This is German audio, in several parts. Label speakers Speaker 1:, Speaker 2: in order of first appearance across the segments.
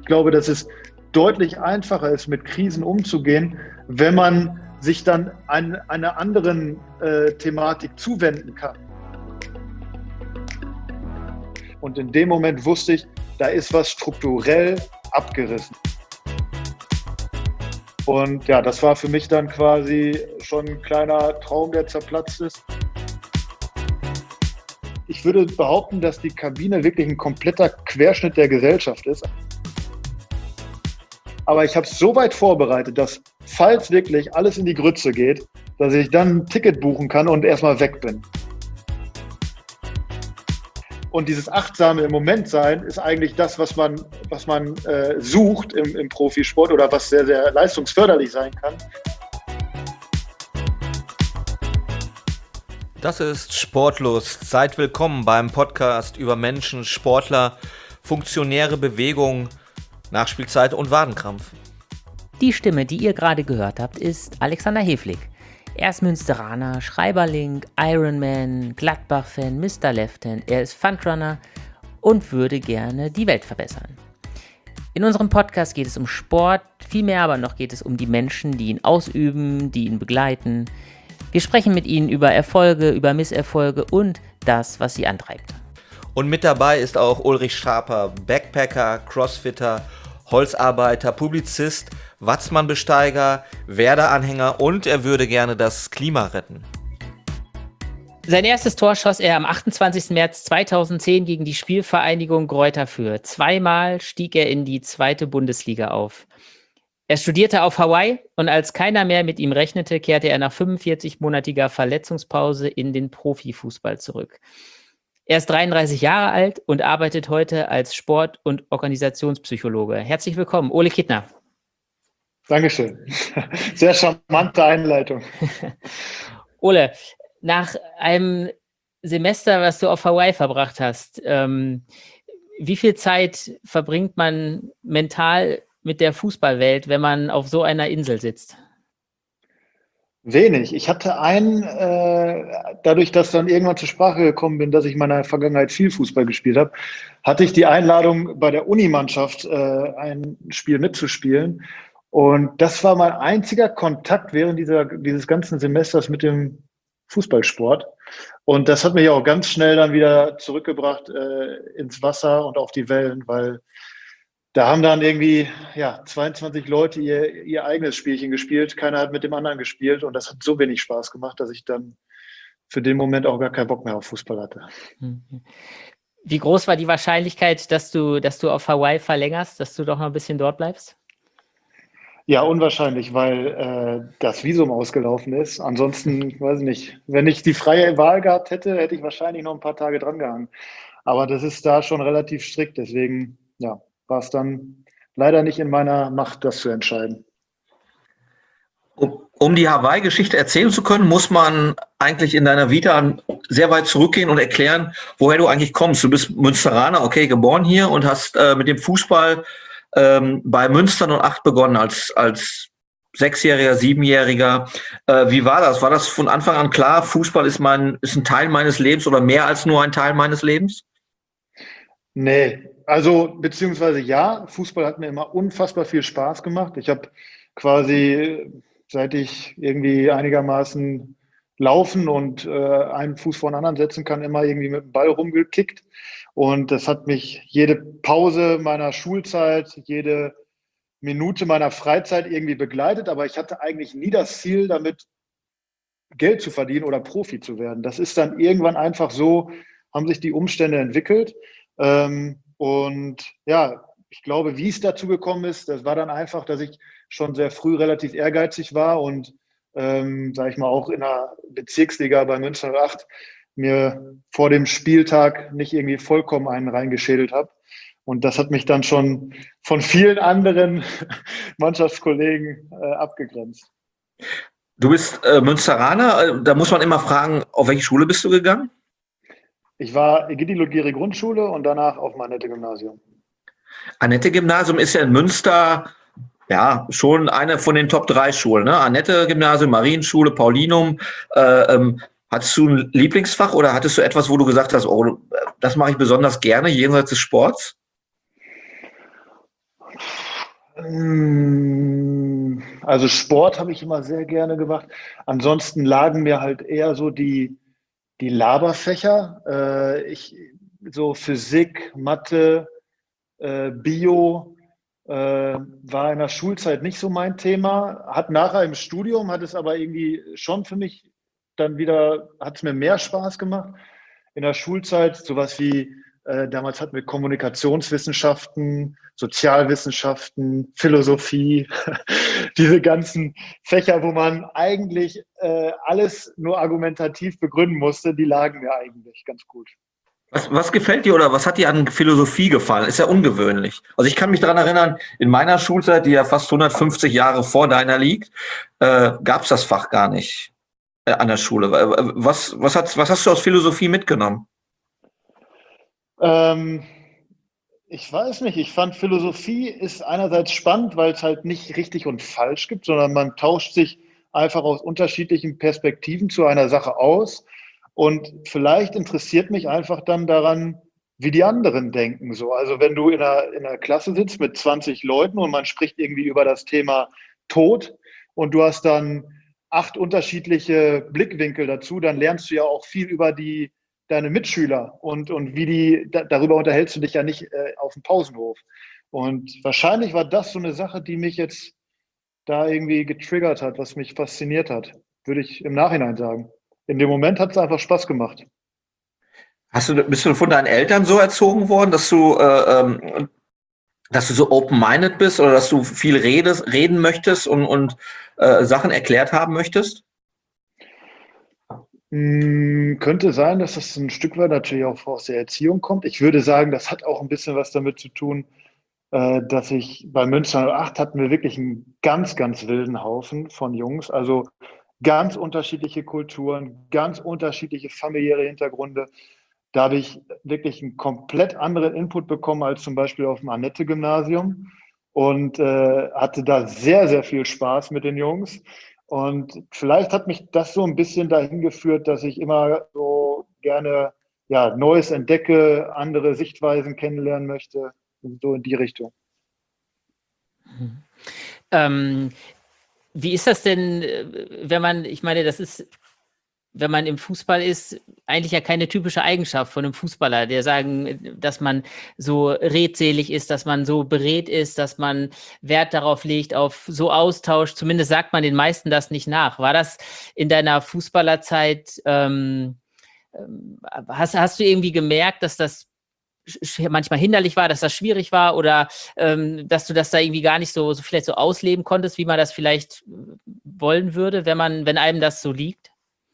Speaker 1: glaube, dass es deutlich einfacher ist, mit Krisen umzugehen, wenn man sich dann einer anderen Thematik zuwenden kann. Und in dem Moment wusste ich, da ist was strukturell abgerissen. Und ja, das war für mich dann quasi schon ein kleiner Traum, der zerplatzt ist. Ich würde behaupten, dass die Kabine wirklich ein kompletter Querschnitt der Gesellschaft ist. Aber ich habe es so weit vorbereitet, dass, falls wirklich alles in die Grütze geht, dass ich dann ein Ticket buchen kann und erstmal weg bin. Und dieses achtsame im Moment sein ist eigentlich das, was man sucht im Profisport oder was sehr, sehr leistungsförderlich sein kann.
Speaker 2: Das ist Sportlust. Seid willkommen beim Podcast über Menschen, Sportler, Funktionäre, Bewegung, Nachspielzeit und Wadenkrampf.
Speaker 3: Die Stimme, die ihr gerade gehört habt, ist Alexander Heflig. Er ist Münsteraner, Schreiberling, Ironman, Gladbach-Fan, Mr. Left-Hand. Er ist Fundrunner und würde gerne die Welt verbessern. In unserem Podcast geht es um Sport, vielmehr aber noch geht es um die Menschen, die ihn ausüben, die ihn begleiten. Wir sprechen mit ihnen über Erfolge, über Misserfolge und das, was sie antreibt.
Speaker 2: Und mit dabei ist auch Ulrich Schaper, Backpacker, Crossfitter, Holzarbeiter, Publizist, Watzmann-Besteiger, Werder-Anhänger und er würde gerne das Klima retten.
Speaker 3: Sein erstes Tor schoss er am 28. März 2010 gegen die Spielvereinigung Greuther Fürth. Zweimal stieg er in die 2. Bundesliga auf. Er studierte auf Hawaii und als keiner mehr mit ihm rechnete, kehrte er nach 45-monatiger Verletzungspause in den Profifußball zurück. Er ist 33 Jahre alt und arbeitet heute als Sport- und Organisationspsychologe. Herzlich willkommen, Ole Kittner.
Speaker 1: Dankeschön. Sehr charmante Einleitung.
Speaker 3: Ole, nach einem Semester, was du auf Hawaii verbracht hast, wie viel Zeit verbringt man mental mit der Fußballwelt, wenn man auf so einer Insel sitzt?
Speaker 1: Wenig. Ich hatte dadurch, dass dann irgendwann zur Sprache gekommen bin, dass ich in meiner Vergangenheit viel Fußball gespielt habe, hatte ich die Einladung, bei der Unimannschaft ein Spiel mitzuspielen. Und das war mein einziger Kontakt während dieses ganzen Semesters mit dem Fußballsport. Und das hat mich auch ganz schnell dann wieder zurückgebracht ins Wasser und auf die Wellen, weil da haben dann irgendwie 22 Leute ihr eigenes Spielchen gespielt. Keiner hat mit dem anderen gespielt und das hat so wenig Spaß gemacht, dass ich dann für den Moment auch gar keinen Bock mehr auf Fußball hatte.
Speaker 3: Wie groß war die Wahrscheinlichkeit, dass du auf Hawaii verlängerst, dass du doch noch ein bisschen dort bleibst?
Speaker 1: Ja, unwahrscheinlich, weil das Visum ausgelaufen ist. Ansonsten, weiß ich nicht, wenn ich die freie Wahl gehabt hätte, hätte ich wahrscheinlich noch ein paar Tage dran gehangen. Aber das ist da schon relativ strikt, deswegen war es dann leider nicht in meiner Macht, das zu entscheiden.
Speaker 4: Um die Hawaii-Geschichte erzählen zu können, muss man eigentlich in deiner Vita sehr weit zurückgehen und erklären, woher du eigentlich kommst. Du bist Münsteraner, okay, geboren hier und hast mit dem Fußball bei Münster 08 begonnen als 6-Jähriger, 7-Jähriger. Wie war das? War das von Anfang an klar, Fußball ist ein Teil meines Lebens oder mehr als nur ein Teil meines Lebens?
Speaker 1: Nee, also beziehungsweise ja, Fußball hat mir immer unfassbar viel Spaß gemacht. Ich habe quasi, seit ich irgendwie einigermaßen laufen und einen Fuß vor den anderen setzen kann, immer irgendwie mit dem Ball rumgekickt. Und das hat mich jede Pause meiner Schulzeit, jede Minute meiner Freizeit irgendwie begleitet. Aber ich hatte eigentlich nie das Ziel, damit Geld zu verdienen oder Profi zu werden. Das ist dann irgendwann einfach so, haben sich die Umstände entwickelt. Und ja, ich glaube, wie es dazu gekommen ist, das war dann einfach, dass ich schon sehr früh relativ ehrgeizig war und, sage ich mal, auch in der Bezirksliga bei Münster 08 mir vor dem Spieltag nicht irgendwie vollkommen einen reingeschädelt habe. Und das hat mich dann schon von vielen anderen Mannschaftskollegen abgegrenzt.
Speaker 4: Du bist Münsteraner, da muss man immer fragen, auf welche Schule bist du gegangen?
Speaker 1: Ich war Egidi-Lugiri Grundschule und danach auf dem Annette-Gymnasium.
Speaker 4: Annette-Gymnasium ist ja in Münster schon eine von den Top-3 Schulen. Ne? Annette-Gymnasium, Marienschule, Paulinum. Hattest du ein Lieblingsfach oder hattest du etwas, wo du gesagt hast, oh, das mache ich besonders gerne jenseits des Sports?
Speaker 1: Also Sport habe ich immer sehr gerne gemacht. Ansonsten lagen mir halt eher so die Laberfächer. So Physik, Mathe, Bio war in der Schulzeit nicht so mein Thema. Hat nachher im Studium, hat es aber irgendwie schon für mich dann wieder, hat es mir mehr Spaß gemacht. In der Schulzeit sowas wie, damals hatten wir Kommunikationswissenschaften, Sozialwissenschaften, Philosophie, diese ganzen Fächer, wo man eigentlich alles nur argumentativ begründen musste, die lagen mir eigentlich ganz gut.
Speaker 4: Was gefällt dir oder was hat dir an Philosophie gefallen? Ist ja ungewöhnlich. Also ich kann mich daran erinnern, in meiner Schulzeit, die ja fast 150 Jahre vor deiner liegt, gab es das Fach gar nicht an der Schule. Was hast du aus Philosophie mitgenommen?
Speaker 1: Ähm, Ich weiß nicht, ich fand Philosophie ist einerseits spannend, weil es halt nicht richtig und falsch gibt, sondern man tauscht sich einfach aus unterschiedlichen Perspektiven zu einer Sache aus. Und vielleicht interessiert mich einfach dann daran, wie die anderen denken. So, also wenn du in einer Klasse sitzt mit 20 Leuten und man spricht irgendwie über das Thema Tod und du hast dann 8 unterschiedliche Blickwinkel dazu, dann lernst du ja auch viel über deine Mitschüler und wie darüber unterhältst du dich ja nicht auf dem Pausenhof. Und wahrscheinlich war das so eine Sache, die mich jetzt da irgendwie getriggert hat, was mich fasziniert hat, würde ich im Nachhinein sagen. In dem Moment hat es einfach Spaß gemacht.
Speaker 4: Bist du von deinen Eltern so erzogen worden, dass du so open-minded bist oder dass du viel reden möchtest und Sachen erklärt haben möchtest?
Speaker 1: Könnte sein, dass das ein Stück weit natürlich auch aus der Erziehung kommt. Ich würde sagen, das hat auch ein bisschen was damit zu tun, dass ich bei Münster 08 hatten wir wirklich einen ganz, ganz wilden Haufen von Jungs. Also ganz unterschiedliche Kulturen, ganz unterschiedliche familiäre Hintergründe. Da habe ich wirklich einen komplett anderen Input bekommen als zum Beispiel auf dem Annette-Gymnasium und hatte da sehr, sehr viel Spaß mit den Jungs. Und vielleicht hat mich das so ein bisschen dahin geführt, dass ich immer so gerne ja, Neues entdecke, andere Sichtweisen kennenlernen möchte, so in die Richtung.
Speaker 3: Ähm, Wie ist das denn, wenn man, ich meine, das ist, wenn man im Fußball ist, eigentlich ja keine typische Eigenschaft von einem Fußballer, der sagen, dass man so redselig ist, dass man so beredt ist, dass man Wert darauf legt, auf so Austausch. Zumindest sagt man den meisten das nicht nach. War das in deiner Fußballerzeit, hast du irgendwie gemerkt, dass das manchmal hinderlich war, dass das schwierig war oder dass du das da irgendwie gar nicht so vielleicht so ausleben konntest, wie man das vielleicht wollen würde, wenn einem das so liegt?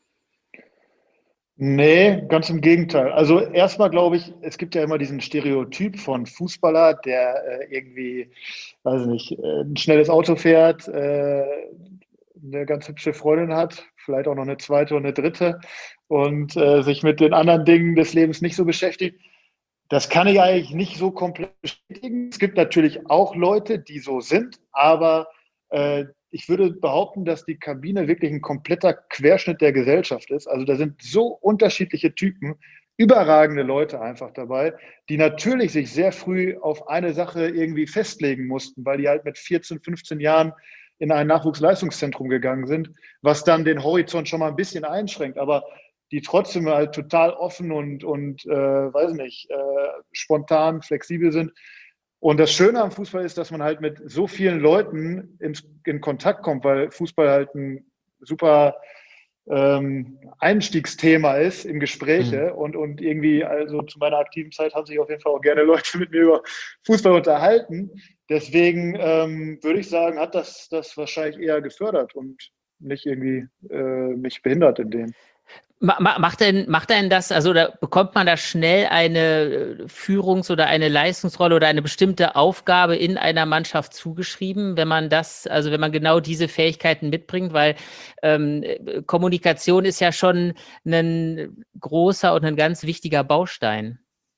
Speaker 1: Nee, ganz im Gegenteil. Also erstmal glaube ich, es gibt ja immer diesen Stereotyp von Fußballer, der irgendwie, weiß nicht, ein schnelles Auto fährt, eine ganz hübsche Freundin hat, vielleicht auch noch eine zweite und eine dritte und sich mit den anderen Dingen des Lebens nicht so beschäftigt. Das kann ich eigentlich nicht so komplett bestätigen. Es gibt natürlich auch Leute, die so sind, aber ich würde behaupten, dass die Kabine wirklich ein kompletter Querschnitt der Gesellschaft ist. Also da sind so unterschiedliche Typen, überragende Leute einfach dabei, die natürlich sich sehr früh auf eine Sache irgendwie festlegen mussten, weil die halt mit 14, 15 Jahren in ein Nachwuchsleistungszentrum gegangen sind, was dann den Horizont schon mal ein bisschen einschränkt. Aber die trotzdem halt total offen und weiß nicht, spontan, flexibel sind. Und das Schöne am Fußball ist, dass man halt mit so vielen Leuten in Kontakt kommt, weil Fußball halt ein super Einstiegsthema ist im Gespräche und irgendwie, also zu meiner aktiven Zeit haben sich auf jeden Fall auch gerne Leute mit mir über Fußball unterhalten. Deswegen würde ich sagen, hat das wahrscheinlich eher gefördert und nicht irgendwie mich behindert in dem.
Speaker 3: Macht denn das, also da bekommt man da schnell eine Führungs- oder eine Leistungsrolle oder eine bestimmte Aufgabe in einer Mannschaft zugeschrieben, wenn man also wenn man genau diese Fähigkeiten mitbringt, weil Kommunikation ist ja schon ein großer und ein ganz wichtiger Baustein.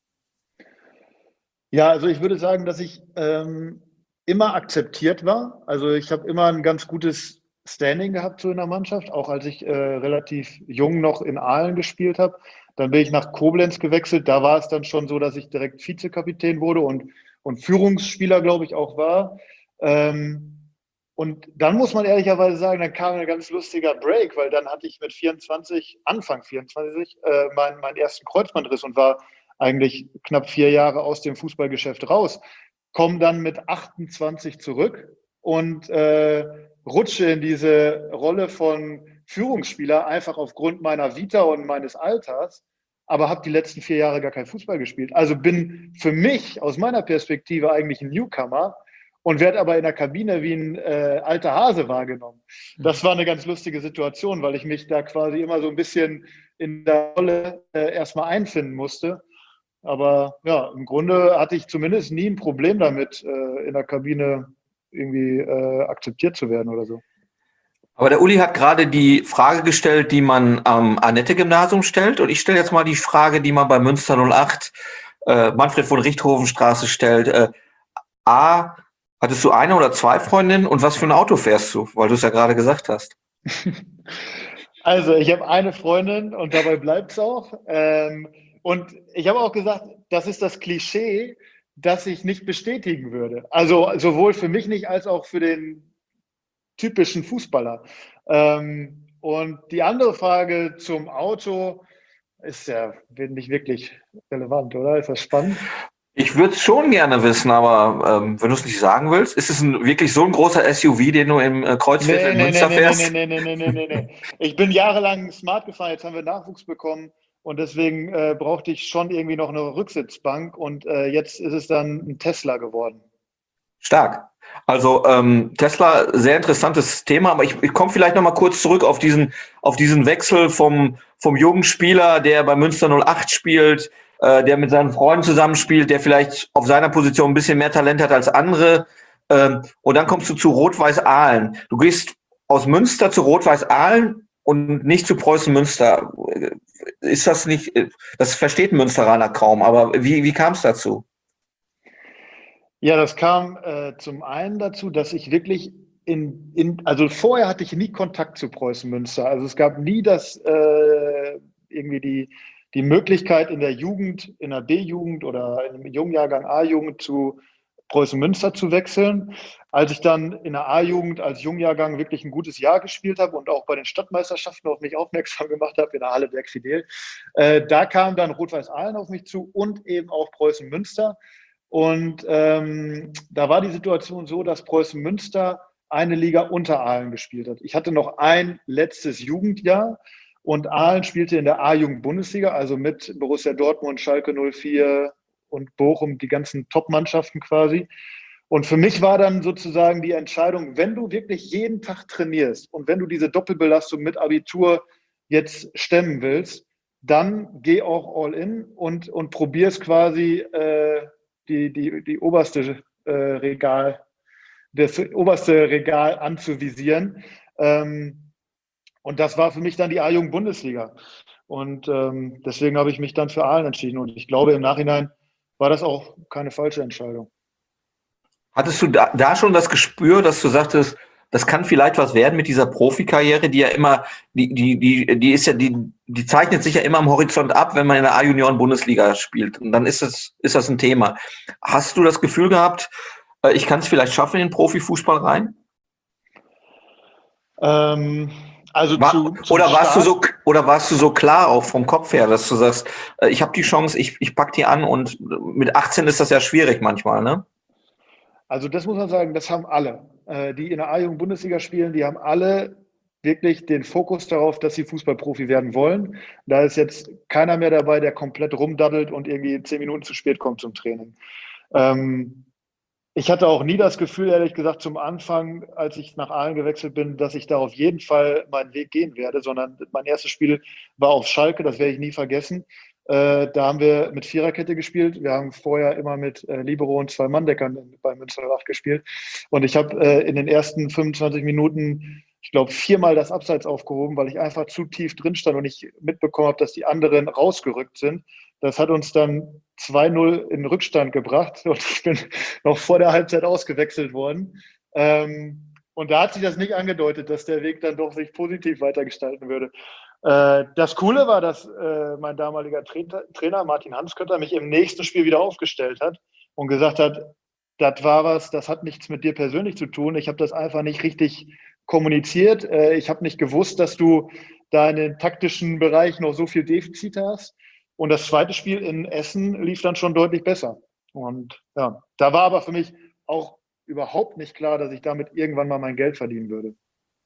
Speaker 1: Ja, also ich würde sagen, dass ich immer akzeptiert war. Also ich habe immer ein ganz gutes Standing gehabt so in der Mannschaft, auch als ich relativ jung noch in Aalen gespielt habe. Dann bin ich nach Koblenz gewechselt. Da war es dann schon so, dass ich direkt Vizekapitän wurde und Führungsspieler, glaube ich, auch war. Und dann muss man ehrlicherweise sagen, dann kam ein ganz lustiger Break, weil dann hatte ich mit 24, Anfang 24, meinen ersten Kreuzbandriss und war eigentlich knapp 4 Jahre aus dem Fußballgeschäft raus. Komme dann mit 28 zurück und rutsche in diese Rolle von Führungsspieler einfach aufgrund meiner Vita und meines Alters, aber habe die letzten 4 Jahre gar kein Fußball gespielt. Also bin für mich aus meiner Perspektive eigentlich ein Newcomer und werde aber in der Kabine wie ein alter Hase wahrgenommen. Das war eine ganz lustige Situation, weil ich mich da quasi immer so ein bisschen in der Rolle erstmal einfinden musste. Aber ja, im Grunde hatte ich zumindest nie ein Problem damit, in der Kabine irgendwie akzeptiert zu werden oder so.
Speaker 4: Aber der Uli hat gerade die Frage gestellt, die man am Annette-Gymnasium stellt. Und ich stelle jetzt mal die Frage, die man bei Münster 08 Manfred von Richthofen-Straße stellt. A, hattest du eine oder zwei Freundinnen und was für ein Auto fährst du? Weil du es ja gerade gesagt hast.
Speaker 1: Also, ich habe eine Freundin und dabei bleibt es auch. Und ich habe auch gesagt, das ist das Klischee, das ich nicht bestätigen würde. Also sowohl für mich nicht als auch für den typischen Fußballer. Und die andere Frage zum Auto ist ja nicht wirklich relevant, oder? Ist das spannend?
Speaker 4: Ich würde es schon gerne wissen, aber wenn du es nicht sagen willst, ist es wirklich so ein großer SUV, den du im Kreuzviertel in Münster fährst?
Speaker 1: Nee. Ich bin jahrelang Smart gefahren, jetzt haben wir Nachwuchs bekommen und deswegen brauchte ich schon irgendwie noch eine Rücksitzbank und jetzt ist es dann ein Tesla geworden.
Speaker 4: Stark. Also Tesla, sehr interessantes Thema, aber ich komme vielleicht noch mal kurz zurück auf diesen Wechsel vom jungen Spieler, der bei Münster 08 spielt, der mit seinen Freunden zusammenspielt, der vielleicht auf seiner Position ein bisschen mehr Talent hat als andere. Und dann kommst du zu Rot-Weiß Aalen. Du gehst aus Münster zu Rot-Weiß Aalen und nicht zu Preußen Münster. Ist das nicht, das versteht ein Münsteraner kaum, aber wie kam es dazu?
Speaker 1: Ja, das kam zum einen dazu, dass ich wirklich also vorher hatte ich nie Kontakt zu Preußen Münster. Also es gab nie irgendwie die Möglichkeit in der Jugend, in der B-Jugend oder im Jungjahrgang A-Jugend zu Preußen Münster zu wechseln. Als ich dann in der A-Jugend als Jungjahrgang wirklich ein gutes Jahr gespielt habe und auch bei den Stadtmeisterschaften auf mich aufmerksam gemacht habe, in der Halle Berg Fidel, da kam dann Rot-Weiß Aalen auf mich zu und eben auch Preußen Münster. Und da war die Situation so, dass Preußen Münster eine Liga unter Aalen gespielt hat. Ich hatte noch ein letztes Jugendjahr und Aalen spielte in der A-Jugend-Bundesliga, also mit Borussia Dortmund, Schalke 04 und Bochum, die ganzen Top-Mannschaften quasi. Und für mich war dann sozusagen die Entscheidung, wenn du wirklich jeden Tag trainierst und wenn du diese Doppelbelastung mit Abitur jetzt stemmen willst, dann geh auch all in und probier es quasi die oberste Regal, das oberste Regal anzuvisieren. Und das war für mich dann die A-Jugend-Bundesliga. Und deswegen habe ich mich dann für Aalen entschieden. Und ich glaube, im Nachhinein war das auch keine falsche Entscheidung.
Speaker 4: Hattest du da schon das Gespür, dass du sagtest, das kann vielleicht was werden mit dieser Profikarriere, die ja immer, die zeichnet sich ja immer am Horizont ab, wenn man in der A-Junioren-Bundesliga spielt. Und dann ist das ein Thema. Hast du das Gefühl gehabt, ich kann es vielleicht schaffen in den Profifußball rein?
Speaker 1: Also
Speaker 4: warst du so klar auch vom Kopf her, dass du sagst, ich habe die Chance, ich pack die an und mit 18 ist das ja schwierig manchmal, ne?
Speaker 1: Also das muss man sagen, das haben alle, die in der A-Jugend-Bundesliga spielen, die haben alle wirklich den Fokus darauf, dass sie Fußballprofi werden wollen. Da ist jetzt keiner mehr dabei, der komplett rumdaddelt und irgendwie 10 Minuten zu spät kommt zum Training. Ich hatte auch nie das Gefühl, ehrlich gesagt, zum Anfang, als ich nach Aalen gewechselt bin, dass ich da auf jeden Fall meinen Weg gehen werde, sondern mein erstes Spiel war auf Schalke, das werde ich nie vergessen. Da haben wir mit Viererkette gespielt. Wir haben vorher immer mit Libero und 2-Mann-Deckern bei Münster 08 gespielt. Und ich habe in den ersten 25 Minuten, ich glaube, 4-mal das Abseits aufgehoben, weil ich einfach zu tief drin stand und nicht mitbekommen habe, dass die anderen rausgerückt sind. Das hat uns dann 2-0 in Rückstand gebracht und ich bin noch vor der Halbzeit ausgewechselt worden. Und da hat sich das nicht angedeutet, dass der Weg dann doch sich positiv weitergestalten würde. Das Coole war, dass mein damaliger Trainer Martin Hanskötter mich im nächsten Spiel wieder aufgestellt hat und gesagt hat, das war was, das hat nichts mit dir persönlich zu tun. Ich habe das einfach nicht richtig kommuniziert. Ich habe nicht gewusst, dass du da in den taktischen Bereich noch so viel Defizite hast. Und das zweite Spiel in Essen lief dann schon deutlich besser. Und ja, da war aber für mich auch überhaupt nicht klar, dass ich damit irgendwann mal mein Geld verdienen würde.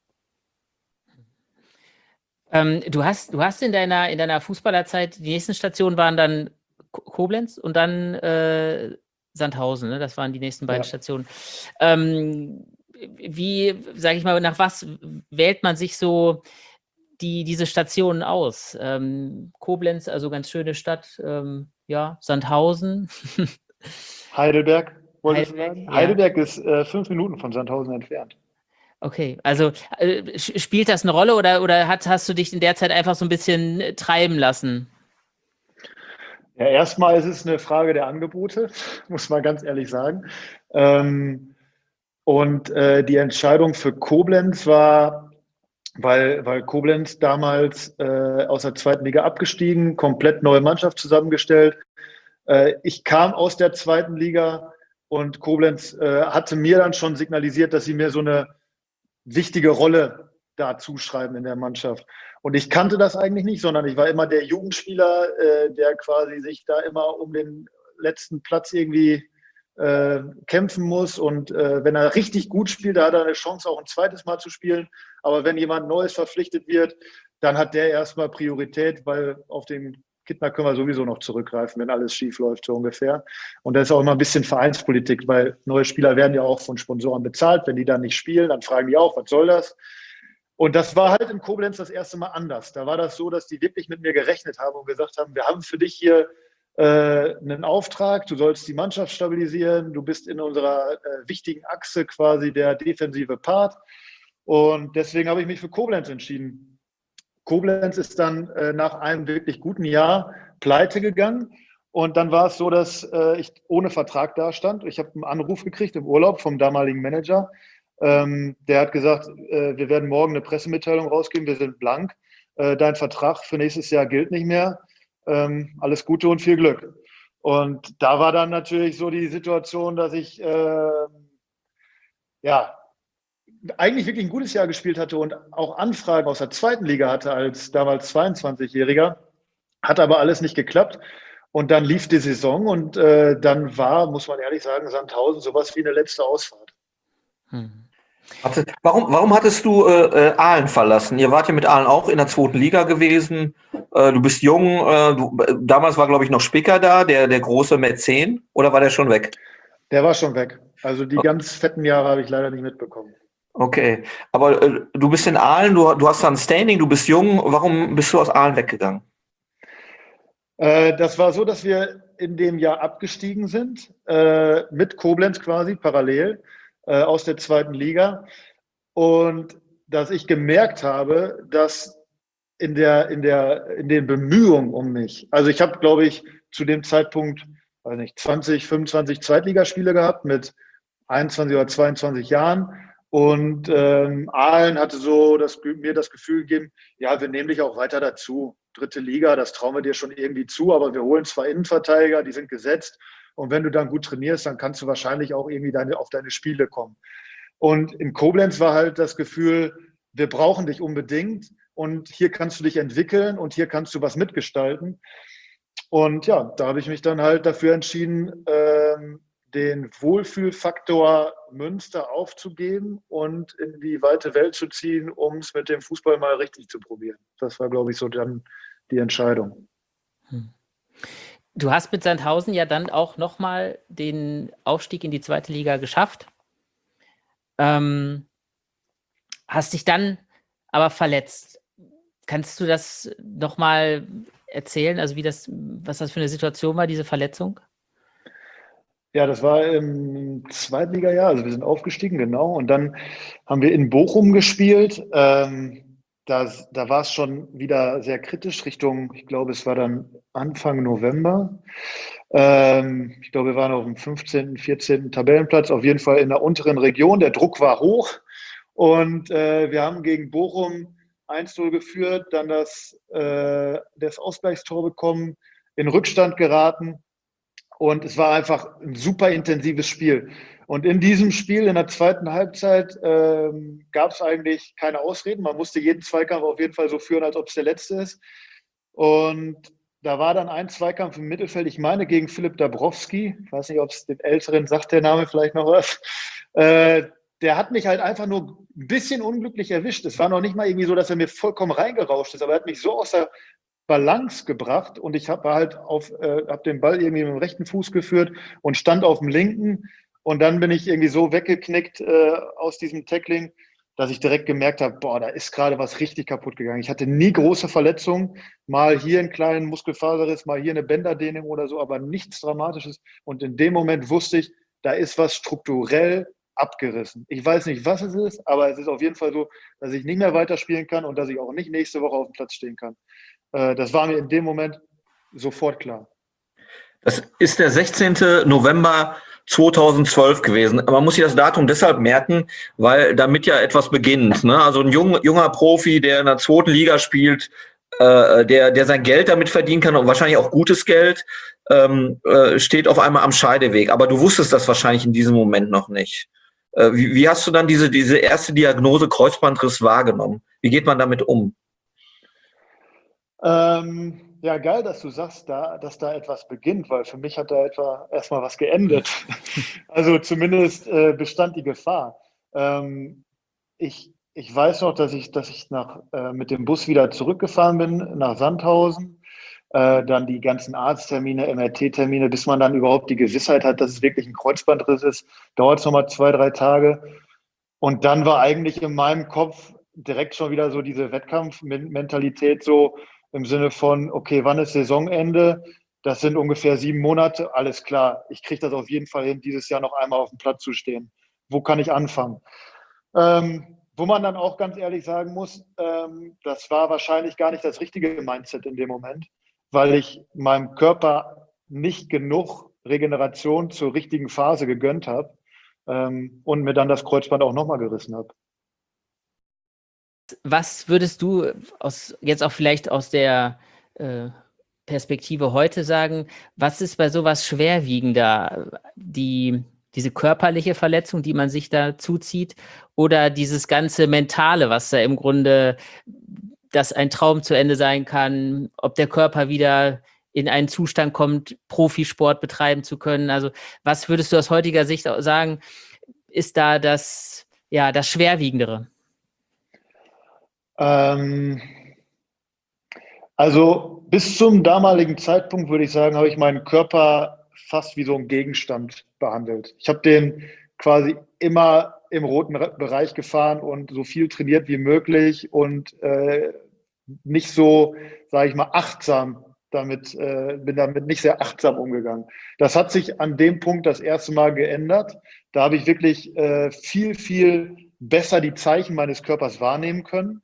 Speaker 3: Du hast in deiner Fußballerzeit, die nächsten Stationen waren dann Koblenz und dann Sandhausen, ne? Das waren die nächsten beiden Stationen. Wie, sage ich mal, nach was wählt man sich so diese Stationen aus? Koblenz, also ganz schöne Stadt, Sandhausen.
Speaker 1: Heidelberg, wolltest du
Speaker 3: Heidelberg,
Speaker 1: sagen?
Speaker 3: ja.
Speaker 1: Heidelberg ist 5 Minuten von Sandhausen entfernt.
Speaker 3: Okay, also spielt das eine Rolle oder hast du dich in der Zeit einfach so ein bisschen treiben lassen?
Speaker 1: Ja, erstmal ist es eine Frage der Angebote, muss man ganz ehrlich sagen. Und die Entscheidung für Koblenz war, weil Koblenz damals aus der zweiten Liga abgestiegen, komplett neue Mannschaft zusammengestellt. Ich kam aus der zweiten Liga und Koblenz hatte mir dann schon signalisiert, dass sie mir so eine wichtige Rolle da zuschreiben in der Mannschaft. Und ich kannte das eigentlich nicht, sondern ich war immer der Jugendspieler, der quasi sich da immer um den letzten Platz irgendwie kämpfen muss. Und wenn er richtig gut spielt, da hat er eine Chance, auch ein zweites Mal zu spielen. Aber wenn jemand Neues verpflichtet wird, dann hat der erstmal Priorität, weil auf den Kittner können wir sowieso noch zurückgreifen, wenn alles schief läuft, so ungefähr. Und das ist auch immer ein bisschen Vereinspolitik, weil neue Spieler werden ja auch von Sponsoren bezahlt. Wenn die dann nicht spielen, dann fragen die auch, was soll das? Und das war halt in Koblenz das erste Mal anders. Da war das so, dass die wirklich mit mir gerechnet haben und gesagt haben, wir haben für dich hier einen Auftrag, du sollst die Mannschaft stabilisieren, du bist in unserer wichtigen Achse quasi der defensive Part. Und deswegen habe ich mich für Koblenz entschieden. Koblenz ist dann nach einem wirklich guten Jahr pleite gegangen. Und dann war es so, dass ich ohne Vertrag da stand. Ich habe einen Anruf gekriegt im Urlaub vom damaligen Manager. Der hat gesagt, wir werden morgen eine Pressemitteilung rausgeben, wir sind blank. Dein Vertrag für nächstes Jahr gilt nicht mehr. Alles Gute und viel Glück. Und da war dann natürlich so die Situation, dass ich eigentlich wirklich ein gutes Jahr gespielt hatte und auch Anfragen aus der zweiten Liga hatte als damals 22-Jähriger. Hat aber alles nicht geklappt. Und dann lief die Saison und dann war, muss man ehrlich sagen, Sandhausen sowas wie eine letzte Ausfahrt.
Speaker 4: Warum hattest du Aalen verlassen? Ihr wart ja mit Aalen auch in der zweiten Liga gewesen. Du bist jung. Damals war, glaube ich, noch Spicker da, der große Mäzen. Oder war der schon weg?
Speaker 1: Der war schon weg. Also die ganz fetten Jahre habe ich leider nicht mitbekommen.
Speaker 4: Okay, aber du bist in Aalen, du hast da ein Standing, du bist jung. Warum bist du aus Aalen weggegangen?
Speaker 1: Das war so, dass wir in dem Jahr abgestiegen sind, mit Koblenz quasi parallel aus der zweiten Liga. Und dass ich gemerkt habe, dass in den Bemühungen um mich, also ich habe, glaube ich, zu dem Zeitpunkt, weiß nicht, 20, 25 Zweitligaspiele gehabt mit 21 oder 22 Jahren. Und Aalen hatte so mir das Gefühl gegeben, ja, wir nehmen dich auch weiter dazu. Dritte Liga, das trauen wir dir schon irgendwie zu, aber wir holen zwar Innenverteidiger, die sind gesetzt. Und wenn du dann gut trainierst, dann kannst du wahrscheinlich auch irgendwie auf deine Spiele kommen. Und in Koblenz war halt das Gefühl, wir brauchen dich unbedingt und hier kannst du dich entwickeln und hier kannst du was mitgestalten. Und ja, da habe ich mich dann halt dafür entschieden, den Wohlfühlfaktor Münster aufzugeben und in die weite Welt zu ziehen, um es mit dem Fußball mal richtig zu probieren. Das war, glaube ich, so dann die Entscheidung.
Speaker 3: Du hast mit Sandhausen ja dann auch nochmal den Aufstieg in die zweite Liga geschafft. Hast dich dann aber verletzt. Kannst du das nochmal erzählen? Also was das für eine Situation war, diese Verletzung?
Speaker 1: Ja, das war im Zweitligajahr, also wir sind aufgestiegen, genau. Und dann haben wir in Bochum gespielt. Da war es schon wieder sehr kritisch Richtung, ich glaube, es war dann Anfang November. Ich glaube, wir waren auf dem 15., 14. Tabellenplatz, auf jeden Fall in der unteren Region. Der Druck war hoch und wir haben gegen Bochum 1-0 geführt, dann das Ausgleichstor bekommen, in Rückstand geraten. Und es war einfach ein super intensives Spiel. Und in diesem Spiel, in der zweiten Halbzeit, gab es eigentlich keine Ausreden. Man musste jeden Zweikampf auf jeden Fall so führen, als ob es der letzte ist. Und da war dann ein Zweikampf im Mittelfeld, ich meine gegen Philipp Dabrowski. Ich weiß nicht, ob es den Älteren sagt, der Name vielleicht noch was. Der hat mich halt einfach nur ein bisschen unglücklich erwischt. Es war noch nicht mal irgendwie so, dass er mir vollkommen reingerauscht ist, aber er hat mich so aus der Balance gebracht und ich habe halt hab den Ball irgendwie mit dem rechten Fuß geführt und stand auf dem linken und dann bin ich irgendwie so weggeknickt aus diesem Tackling, dass ich direkt gemerkt habe, boah, da ist gerade was richtig kaputt gegangen. Ich hatte nie große Verletzungen, mal hier einen kleinen Muskelfaserriss, mal hier eine Bänderdehnung oder so, aber nichts Dramatisches. Und in dem Moment wusste ich, da ist was strukturell abgerissen. Ich weiß nicht, was es ist, aber es ist auf jeden Fall so, dass ich nicht mehr weiterspielen kann und dass ich auch nicht nächste Woche auf dem Platz stehen kann. Das war mir in dem Moment sofort klar.
Speaker 4: Das ist der 16. November 2012 gewesen. Aber man muss sich das Datum deshalb merken, weil damit ja etwas beginnt. Ne? Also ein junger Profi, der in der zweiten Liga spielt, der sein Geld damit verdienen kann und wahrscheinlich auch gutes Geld, steht auf einmal am Scheideweg. Aber du wusstest das wahrscheinlich in diesem Moment noch nicht. Wie hast du dann diese erste Diagnose Kreuzbandriss wahrgenommen? Wie geht man damit um?
Speaker 1: Ja, geil, dass du sagst, dass da etwas beginnt, weil für mich hat da erstmal was geendet. Also zumindest bestand die Gefahr. Ich weiß noch, dass ich mit dem Bus wieder zurückgefahren bin nach Sandhausen. Dann die ganzen Arzttermine, MRT-Termine, bis man dann überhaupt die Gewissheit hat, dass es wirklich ein Kreuzbandriss ist, dauert es nochmal 2-3 Tage. Und dann war eigentlich in meinem Kopf direkt schon wieder so diese Wettkampfmentalität so im Sinne von, okay, wann ist Saisonende? Das sind ungefähr 7 Monate, alles klar. Ich kriege das auf jeden Fall hin, dieses Jahr noch einmal auf dem Platz zu stehen. Wo kann ich anfangen? Wo man dann auch ganz ehrlich sagen muss, das war wahrscheinlich gar nicht das richtige Mindset in dem Moment, weil ich meinem Körper nicht genug Regeneration zur richtigen Phase gegönnt habe und mir dann das Kreuzband auch nochmal gerissen habe.
Speaker 3: Was würdest du jetzt auch vielleicht aus der Perspektive heute sagen, was ist bei sowas schwerwiegender? Diese körperliche Verletzung, die man sich da zuzieht, oder dieses ganze Mentale, was da im Grunde, dass ein Traum zu Ende sein kann, ob der Körper wieder in einen Zustand kommt, Profisport betreiben zu können? Also was würdest du aus heutiger Sicht sagen, ist da das Schwerwiegendere?
Speaker 1: Also bis zum damaligen Zeitpunkt, würde ich sagen, habe ich meinen Körper fast wie so ein Gegenstand behandelt. Ich habe den quasi immer im roten Bereich gefahren und so viel trainiert wie möglich und nicht so, sage ich mal, achtsam bin damit nicht sehr achtsam umgegangen. Das hat sich an dem Punkt das erste Mal geändert. Da habe ich wirklich viel, viel besser die Zeichen meines Körpers wahrnehmen können.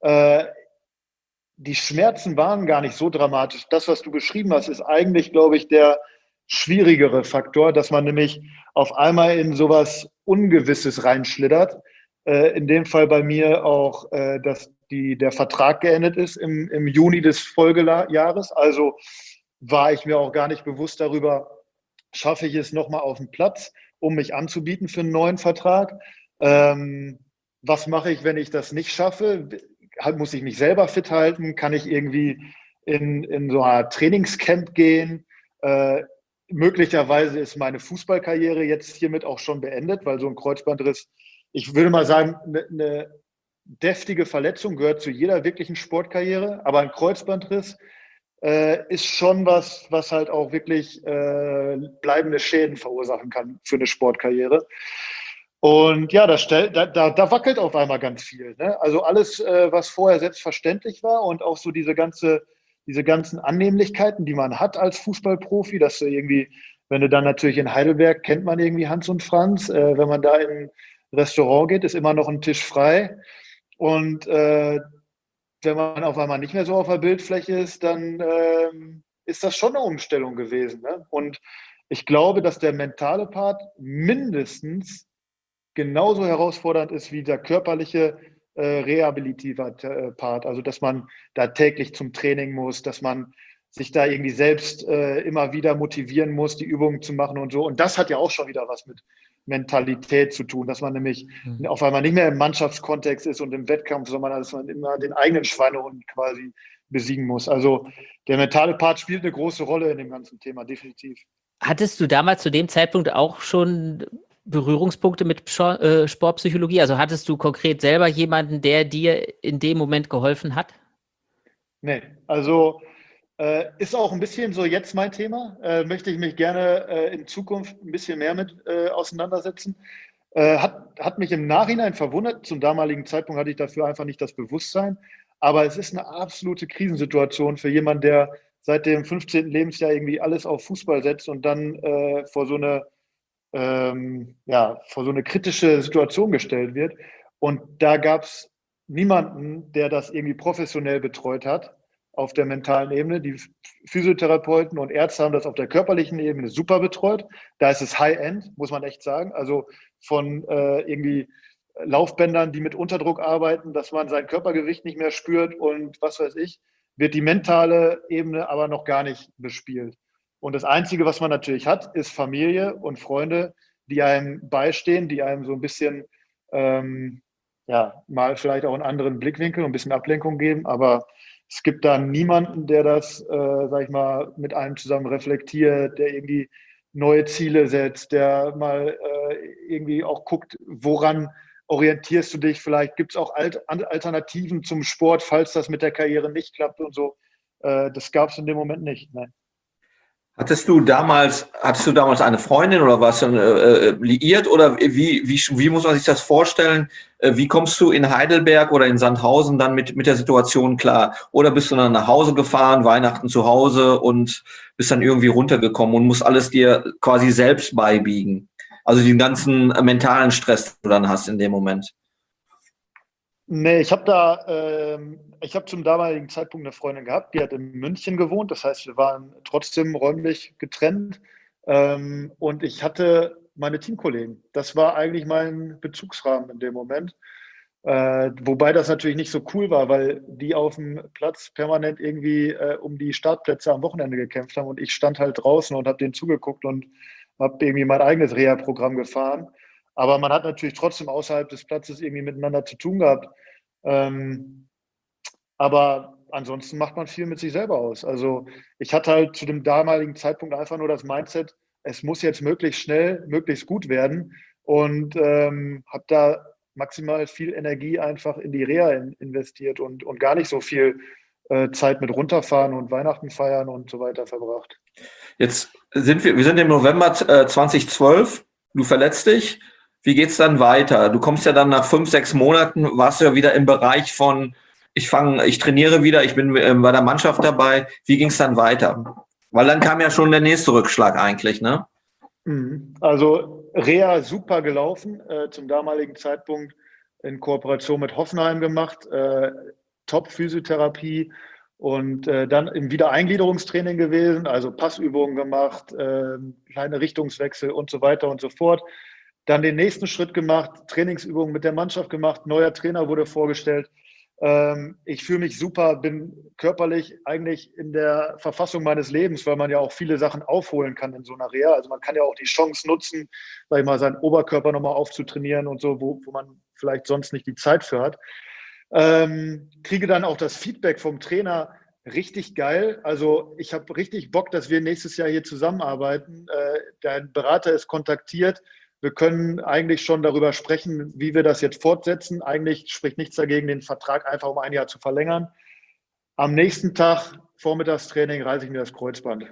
Speaker 1: Die Schmerzen waren gar nicht so dramatisch. Das, was du beschrieben hast, ist eigentlich, glaube ich, der schwierigere Faktor, dass man nämlich auf einmal in sowas Ungewisses reinschlittert. In dem Fall bei mir auch, dass der Vertrag geendet ist im Juni des Folgejahres. Also war ich mir auch gar nicht bewusst darüber, schaffe ich es nochmal auf den Platz, um mich anzubieten für einen neuen Vertrag. Was mache ich, wenn ich das nicht schaffe? Muss ich mich selber fit halten? Kann ich irgendwie in so ein Trainingscamp gehen? Möglicherweise ist meine Fußballkarriere jetzt hiermit auch schon beendet, weil so ein Kreuzbandriss, ich würde mal sagen, eine deftige Verletzung gehört zu jeder wirklichen Sportkarriere, aber ein Kreuzbandriss ist schon was halt auch wirklich bleibende Schäden verursachen kann für eine Sportkarriere. Und ja, da wackelt auf einmal ganz viel. Ne? Also alles, was vorher selbstverständlich war und auch so diese ganzen Annehmlichkeiten, die man hat als Fußballprofi, dass du irgendwie, wenn du dann natürlich in Heidelberg kennt man irgendwie Hans und Franz, wenn man da in ein Restaurant geht, ist immer noch ein Tisch frei. Und wenn man auf einmal nicht mehr so auf der Bildfläche ist, dann ist das schon eine Umstellung gewesen. Ne? Und ich glaube, dass der mentale Part mindestens genauso herausfordernd ist wie der körperliche rehabilitative Part. Also, dass man da täglich zum Training muss, dass man sich da irgendwie selbst immer wieder motivieren muss, die Übungen zu machen und so. Und das hat ja auch schon wieder was mit Mentalität zu tun, dass man nämlich auf einmal nicht mehr im Mannschaftskontext ist und im Wettkampf, sondern dass man immer den eigenen Schweinehund quasi besiegen muss. Also der mentale Part spielt eine große Rolle in dem ganzen Thema, definitiv.
Speaker 3: Hattest du damals zu dem Zeitpunkt auch schon Berührungspunkte mit Sportpsychologie? Also hattest du konkret selber jemanden, der dir in dem Moment geholfen hat?
Speaker 1: Nee, also ist auch ein bisschen so jetzt mein Thema. Möchte ich mich gerne in Zukunft ein bisschen mehr mit auseinandersetzen. Hat mich im Nachhinein verwundert. Zum damaligen Zeitpunkt hatte ich dafür einfach nicht das Bewusstsein. Aber es ist eine absolute Krisensituation für jemanden, der seit dem 15. Lebensjahr irgendwie alles auf Fußball setzt und dann vor so eine kritische Situation gestellt wird. Und da gab es niemanden, der das irgendwie professionell betreut hat auf der mentalen Ebene. Die Physiotherapeuten und Ärzte haben das auf der körperlichen Ebene super betreut. Da ist es High-End, muss man echt sagen. Also von irgendwie Laufbändern, die mit Unterdruck arbeiten, dass man sein Körpergewicht nicht mehr spürt und was weiß ich, wird die mentale Ebene aber noch gar nicht bespielt. Und das Einzige, was man natürlich hat, ist Familie und Freunde, die einem beistehen, die einem so ein bisschen mal vielleicht auch einen anderen Blickwinkel und ein bisschen Ablenkung geben. Aber es gibt da niemanden, der das, sag ich mal, mit einem zusammen reflektiert, der irgendwie neue Ziele setzt, der mal irgendwie auch guckt, woran orientierst du dich? Vielleicht gibt es auch Alternativen zum Sport, falls das mit der Karriere nicht klappt und so. Das gab es in dem Moment nicht. Nein.
Speaker 4: Hattest du damals eine Freundin oder warst du liiert oder wie muss man sich das vorstellen? Wie kommst du in Heidelberg oder in Sandhausen dann mit der Situation klar? Oder bist du dann nach Hause gefahren, Weihnachten zu Hause und bist dann irgendwie runtergekommen und musst alles dir quasi selbst beibiegen? Also den ganzen mentalen Stress, den du dann hast in dem Moment.
Speaker 1: Nee, ich habe zum damaligen Zeitpunkt eine Freundin gehabt, die hat in München gewohnt. Das heißt, wir waren trotzdem räumlich getrennt. Und ich hatte meine Teamkollegen. Das war eigentlich mein Bezugsrahmen in dem Moment. Wobei das natürlich nicht so cool war, weil die auf dem Platz permanent irgendwie um die Startplätze am Wochenende gekämpft haben und ich stand halt draußen und habe denen zugeguckt und habe irgendwie mein eigenes Reha-Programm gefahren. Aber man hat natürlich trotzdem außerhalb des Platzes irgendwie miteinander zu tun gehabt. Aber ansonsten macht man viel mit sich selber aus. Also ich hatte halt zu dem damaligen Zeitpunkt einfach nur das Mindset, es muss jetzt möglichst schnell, möglichst gut werden und habe da maximal viel Energie einfach in die Reha investiert und gar nicht so viel Zeit mit runterfahren und Weihnachten feiern und so weiter verbracht.
Speaker 4: Jetzt sind wir sind im November 2012, du verletzt dich. Wie geht's dann weiter? Du kommst ja dann nach 5, 6 Monaten, warst du ja wieder im Bereich von, ich trainiere wieder, ich bin bei der Mannschaft dabei. Wie ging's dann weiter? Weil dann kam ja schon der nächste Rückschlag eigentlich, ne?
Speaker 1: Also Reha super gelaufen, zum damaligen Zeitpunkt in Kooperation mit Hoffenheim gemacht, Top-Physiotherapie und dann im Wiedereingliederungstraining gewesen, also Passübungen gemacht, kleine Richtungswechsel und so weiter und so fort. Dann den nächsten Schritt gemacht, Trainingsübungen mit der Mannschaft gemacht, neuer Trainer wurde vorgestellt. Ich fühle mich super, bin körperlich eigentlich in der Verfassung meines Lebens, weil man ja auch viele Sachen aufholen kann in so einer Reha. Also man kann ja auch die Chance nutzen, sag ich mal, seinen Oberkörper nochmal aufzutrainieren und so, wo man vielleicht sonst nicht die Zeit für hat. Kriege dann auch das Feedback vom Trainer richtig geil. Also ich habe richtig Bock, dass wir nächstes Jahr hier zusammenarbeiten. Dein Berater ist kontaktiert. Wir können eigentlich schon darüber sprechen, wie wir das jetzt fortsetzen. Eigentlich spricht nichts dagegen, den Vertrag einfach um 1 Jahr zu verlängern. Am nächsten Tag, Vormittagstraining, reiße ich mir das Kreuzband.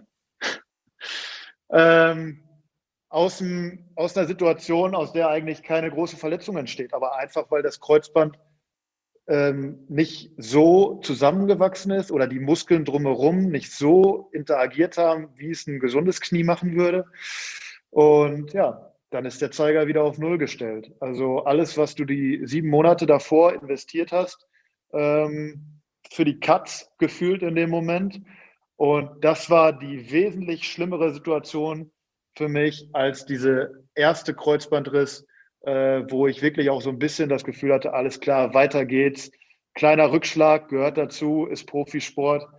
Speaker 1: Aus einer Situation, aus der eigentlich keine große Verletzung entsteht, aber einfach, weil das Kreuzband nicht so zusammengewachsen ist oder die Muskeln drumherum nicht so interagiert haben, wie es ein gesundes Knie machen würde. Und ja, dann ist der Zeiger wieder auf Null gestellt. Also alles, was du die 7 Monate davor investiert hast, für die Katz gefühlt in dem Moment. Und das war die wesentlich schlimmere Situation für mich als diese erste Kreuzbandriss, wo ich wirklich auch so ein bisschen das Gefühl hatte, alles klar, weiter geht's. Kleiner Rückschlag gehört dazu, ist Profisport.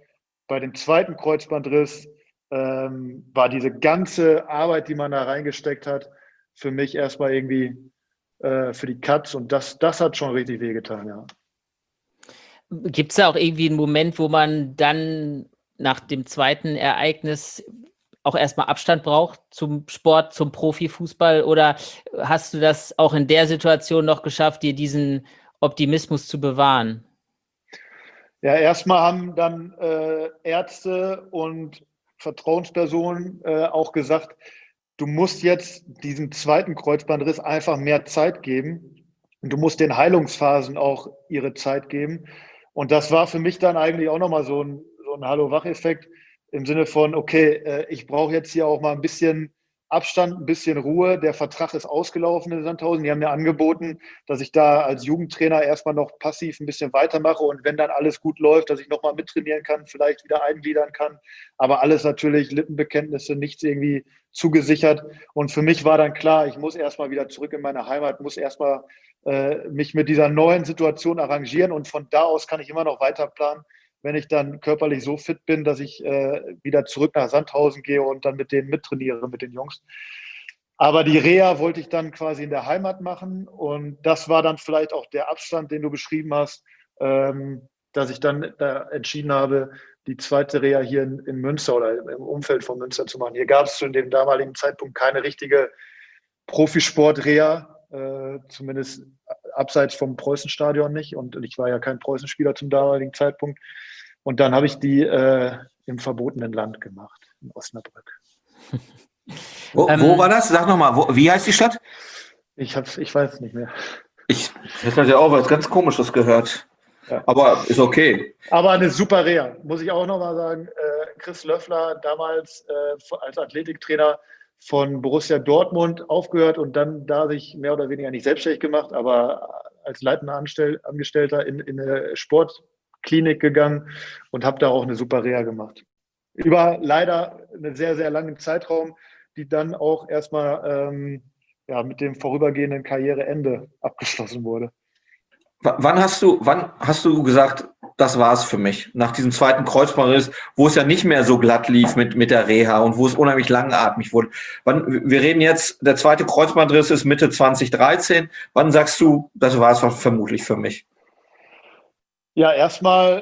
Speaker 1: bei dem zweiten Kreuzbandriss war diese ganze Arbeit, die man da reingesteckt hat, für mich erstmal irgendwie für die Katz. Und das hat schon richtig wehgetan, ja.
Speaker 3: Gibt es da auch irgendwie einen Moment, wo man dann nach dem zweiten Ereignis auch erstmal Abstand braucht zum Sport, zum Profifußball? Oder hast du das auch in der Situation noch geschafft, dir diesen Optimismus zu bewahren?
Speaker 1: Ja, erstmal haben dann Ärzte und Vertrauenspersonen auch gesagt, du musst jetzt diesem zweiten Kreuzbandriss einfach mehr Zeit geben und du musst den Heilungsphasen auch ihre Zeit geben. Und das war für mich dann eigentlich auch nochmal so ein Hallo-Wach-Effekt im Sinne von, okay, ich brauche jetzt hier auch mal ein bisschen Abstand, ein bisschen Ruhe. Der Vertrag ist ausgelaufen in Sandhausen. Die haben mir angeboten, dass ich da als Jugendtrainer erstmal noch passiv ein bisschen weitermache und wenn dann alles gut läuft, dass ich nochmal mittrainieren kann, vielleicht wieder eingliedern kann. Aber alles natürlich Lippenbekenntnisse, nichts irgendwie zugesichert. Und für mich war dann klar, ich muss erstmal wieder zurück in meine Heimat, muss erstmal mich mit dieser neuen Situation arrangieren und von da aus kann ich immer noch weiter planen, wenn ich dann körperlich so fit bin, dass ich wieder zurück nach Sandhausen gehe und dann mit denen mittrainiere, mit den Jungs. Aber die Reha wollte ich dann quasi in der Heimat machen und das war dann vielleicht auch der Abstand, den du beschrieben hast, dass ich dann entschieden habe, die zweite Reha hier in Münster oder im Umfeld von Münster zu machen. Hier gab es zu dem damaligen Zeitpunkt keine richtige Profisport-Reha, zumindest abseits vom Preußenstadion nicht. Und ich war ja kein Preußenspieler zum damaligen Zeitpunkt. Und dann habe ich die im verbotenen Land gemacht, in Osnabrück.
Speaker 4: Wo war das? Sag nochmal, wie heißt die Stadt?
Speaker 1: Ich weiß es nicht mehr.
Speaker 4: Ich habe ja auch was ganz Komisches gehört. Ja. Aber ist okay.
Speaker 1: Aber eine super Reha, muss ich auch nochmal sagen. Chris Löffler, damals als Athletiktrainer von Borussia Dortmund aufgehört und dann da sich mehr oder weniger nicht selbstständig gemacht, aber als leitender Angestellter in eine Sportklinik gegangen und habe da auch eine super Reha gemacht. Über leider einen sehr, sehr langen Zeitraum, die dann auch erstmal mit dem vorübergehenden Karriereende abgeschlossen wurde.
Speaker 4: Wann hast du gesagt, das war's für mich? Nach diesem zweiten Kreuzbandriss, wo es ja nicht mehr so glatt lief mit der Reha und wo es unheimlich langatmig wurde. Wir reden jetzt, der zweite Kreuzbandriss ist Mitte 2013. Wann sagst du, das war es vermutlich für mich?
Speaker 1: Ja, erstmal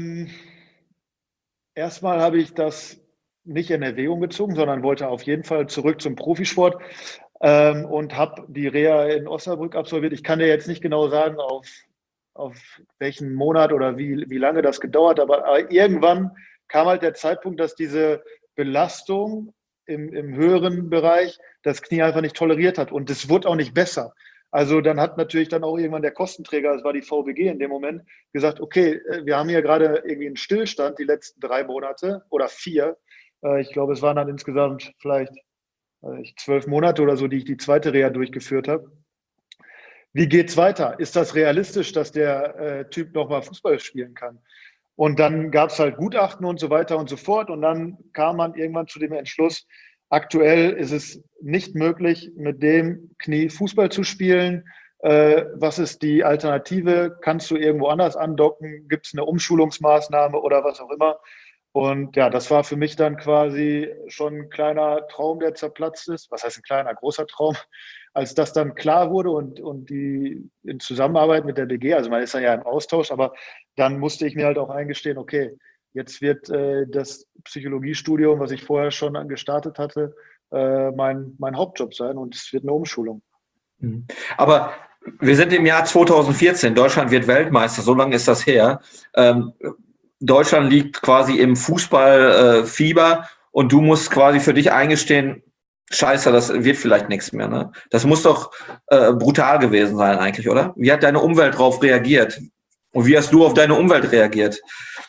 Speaker 1: habe ich das nicht in Erwägung gezogen, sondern wollte auf jeden Fall zurück zum Profisport und habe die Reha in Osnabrück absolviert. Ich kann dir jetzt nicht genau sagen, auf welchen Monat oder wie lange das gedauert hat, aber irgendwann kam halt der Zeitpunkt, dass diese Belastung im höheren Bereich das Knie einfach nicht toleriert hat und es wurde auch nicht besser. Also dann hat natürlich dann auch irgendwann der Kostenträger, das war die VBG in dem Moment, gesagt, okay, wir haben hier gerade irgendwie einen Stillstand die letzten 3 Monate oder 4. Ich glaube, es waren dann insgesamt vielleicht 12 Monate oder so, die ich die zweite Reha durchgeführt habe. Wie geht's weiter? Ist das realistisch, dass der Typ nochmal Fußball spielen kann? Und dann gab es halt Gutachten und so weiter und so fort. Und dann kam man irgendwann zu dem Entschluss, aktuell ist es nicht möglich, mit dem Knie Fußball zu spielen. Was ist die Alternative? Kannst du irgendwo anders andocken? Gibt es eine Umschulungsmaßnahme oder was auch immer? Und ja, das war für mich dann quasi schon ein kleiner Traum, der zerplatzt ist. Was heißt ein kleiner, großer Traum? Als das dann klar wurde und die in Zusammenarbeit mit der BG, also man ist dann ja im Austausch, aber dann musste ich mir halt auch eingestehen, okay, jetzt wird das Psychologiestudium, was ich vorher schon gestartet hatte, mein Hauptjob sein und es wird eine Umschulung.
Speaker 4: Aber wir sind im Jahr 2014, Deutschland wird Weltmeister, so lange ist das her. Deutschland liegt quasi im Fußballfieber und du musst quasi für dich eingestehen, Scheiße, das wird vielleicht nichts mehr. Ne? Das muss doch brutal gewesen sein eigentlich, oder? Wie hat deine Umwelt darauf reagiert? Und wie hast du auf deine Umwelt reagiert?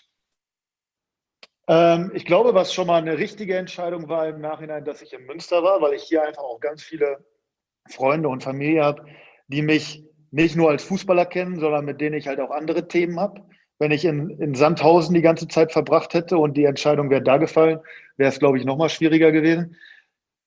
Speaker 1: Ich glaube, was schon mal eine richtige Entscheidung war im Nachhinein, dass ich in Münster war, weil ich hier einfach auch ganz viele Freunde und Familie habe, die mich nicht nur als Fußballer kennen, sondern mit denen ich halt auch andere Themen habe. Wenn ich in Sandhausen die ganze Zeit verbracht hätte und die Entscheidung wäre da gefallen, wäre es, glaube ich, noch mal schwieriger gewesen.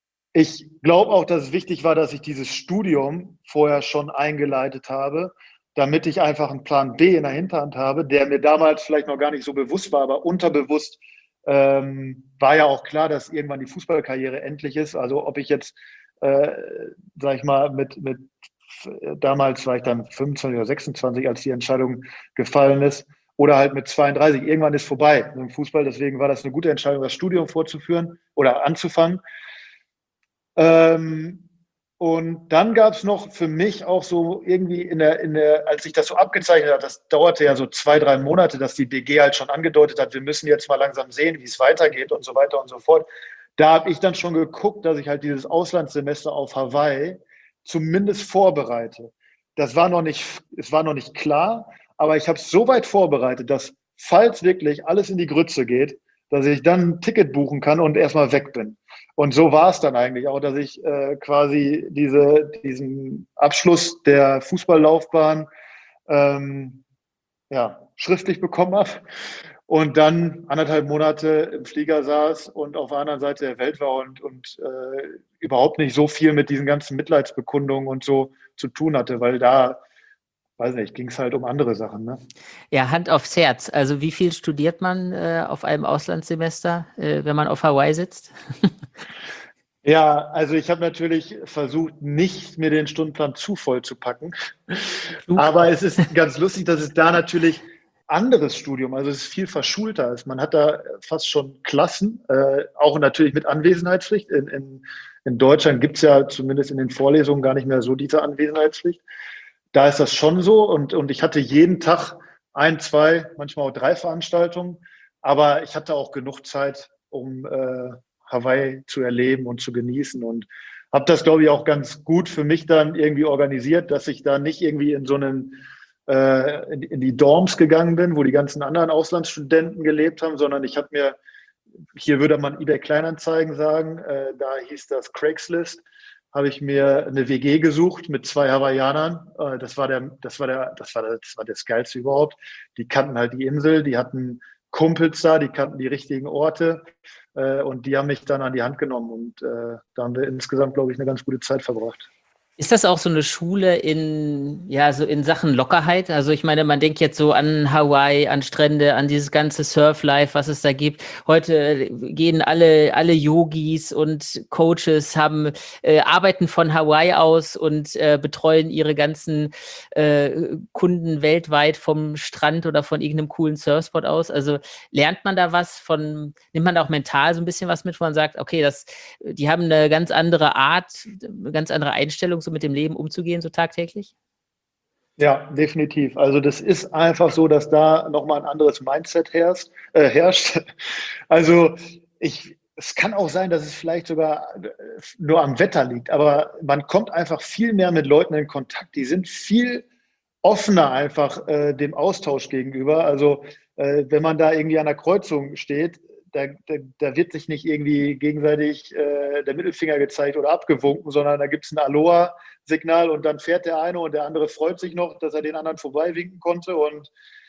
Speaker 1: Ich glaube auch, dass es wichtig war, dass ich dieses Studium vorher schon eingeleitet habe damit ich einfach einen Plan B in der Hinterhand habe, der mir damals vielleicht noch gar nicht so bewusst war, aber unterbewusst war ja auch klar, dass irgendwann die Fußballkarriere endlich ist. Also ob ich jetzt, sag ich mal, damals war ich dann 25 oder 26, als die Entscheidung gefallen ist, oder halt mit 32. Irgendwann ist vorbei mit dem Fußball. Deswegen war das eine gute Entscheidung, das Studium fortzuführen oder anzufangen. Und dann gab es noch für mich auch so irgendwie als sich das so abgezeichnet hat, das dauerte ja so 2, 3 Monate, dass die DG halt schon angedeutet hat, wir müssen jetzt mal langsam sehen, wie es weitergeht und so weiter und so fort. Da habe ich dann schon geguckt, dass ich halt dieses Auslandssemester auf Hawaii zumindest vorbereite. Es war noch nicht klar, aber ich habe es so weit vorbereitet, dass, falls wirklich alles in die Grütze geht, dass ich dann ein Ticket buchen kann und erstmal weg bin. Und so war es dann eigentlich auch, dass ich quasi diesen Abschluss der Fußballlaufbahn schriftlich bekommen habe und dann 1,5 Monate im Flieger saß und auf der anderen Seite der Welt war und überhaupt nicht so viel mit diesen ganzen Mitleidsbekundungen und so zu tun hatte, weil da, weiß nicht, ging es halt um andere Sachen. Ne?
Speaker 3: Ja, Hand aufs Herz. Also wie viel studiert man auf einem Auslandssemester, wenn man auf Hawaii sitzt?
Speaker 1: Ja, also ich habe natürlich versucht, nicht mir den Stundenplan zu voll zu packen. Aber es ist ganz lustig, dass es da natürlich anderes Studium, also es ist viel verschulter ist. Man hat da fast schon Klassen, auch natürlich mit Anwesenheitspflicht. In Deutschland gibt es ja zumindest in den Vorlesungen gar nicht mehr so diese Anwesenheitspflicht. Da ist das schon so und ich hatte jeden Tag 1, 2, manchmal auch 3 Veranstaltungen, aber ich hatte auch genug Zeit, um Hawaii zu erleben und zu genießen und habe das, glaube ich, auch ganz gut für mich dann irgendwie organisiert, dass ich da nicht irgendwie in so einen in die Dorms gegangen bin, wo die ganzen anderen Auslandsstudenten gelebt haben, sondern ich habe mir, hier würde man eBay Kleinanzeigen sagen, da hieß das Craigslist, habe ich mir eine WG gesucht mit 2 Hawaiianern. Das war das Geilste überhaupt. Die kannten halt die Insel, die hatten Kumpels da, die kannten die richtigen Orte und die haben mich dann an die Hand genommen und da haben wir insgesamt, glaube ich, eine ganz gute Zeit verbracht.
Speaker 3: Ist das auch so eine Schule so in Sachen Lockerheit? Also ich meine, man denkt jetzt so an Hawaii, an Strände, an dieses ganze Surf-Life, was es da gibt. Heute gehen alle Yogis und Coaches arbeiten von Hawaii aus und betreuen ihre ganzen Kunden weltweit vom Strand oder von irgendeinem coolen Surfspot aus. Also lernt man da nimmt man da auch mental so ein bisschen was mit, wo man sagt, okay, die haben eine ganz andere Art, eine ganz andere Einstellung, so mit dem Leben umzugehen, so tagtäglich?
Speaker 1: Ja, definitiv. Also das ist einfach so, dass da nochmal ein anderes Mindset herrscht. Also es kann auch sein, dass es vielleicht sogar nur am Wetter liegt, aber man kommt einfach viel mehr mit Leuten in Kontakt. Die sind viel offener einfach dem Austausch gegenüber. Also wenn man da irgendwie an der Kreuzung steht, da wird sich nicht irgendwie gegenseitig der Mittelfinger gezeigt oder abgewunken, sondern da gibt es ein Aloha-Signal und dann fährt der eine und der andere freut sich noch, dass er den anderen vorbeiwinken konnte. Und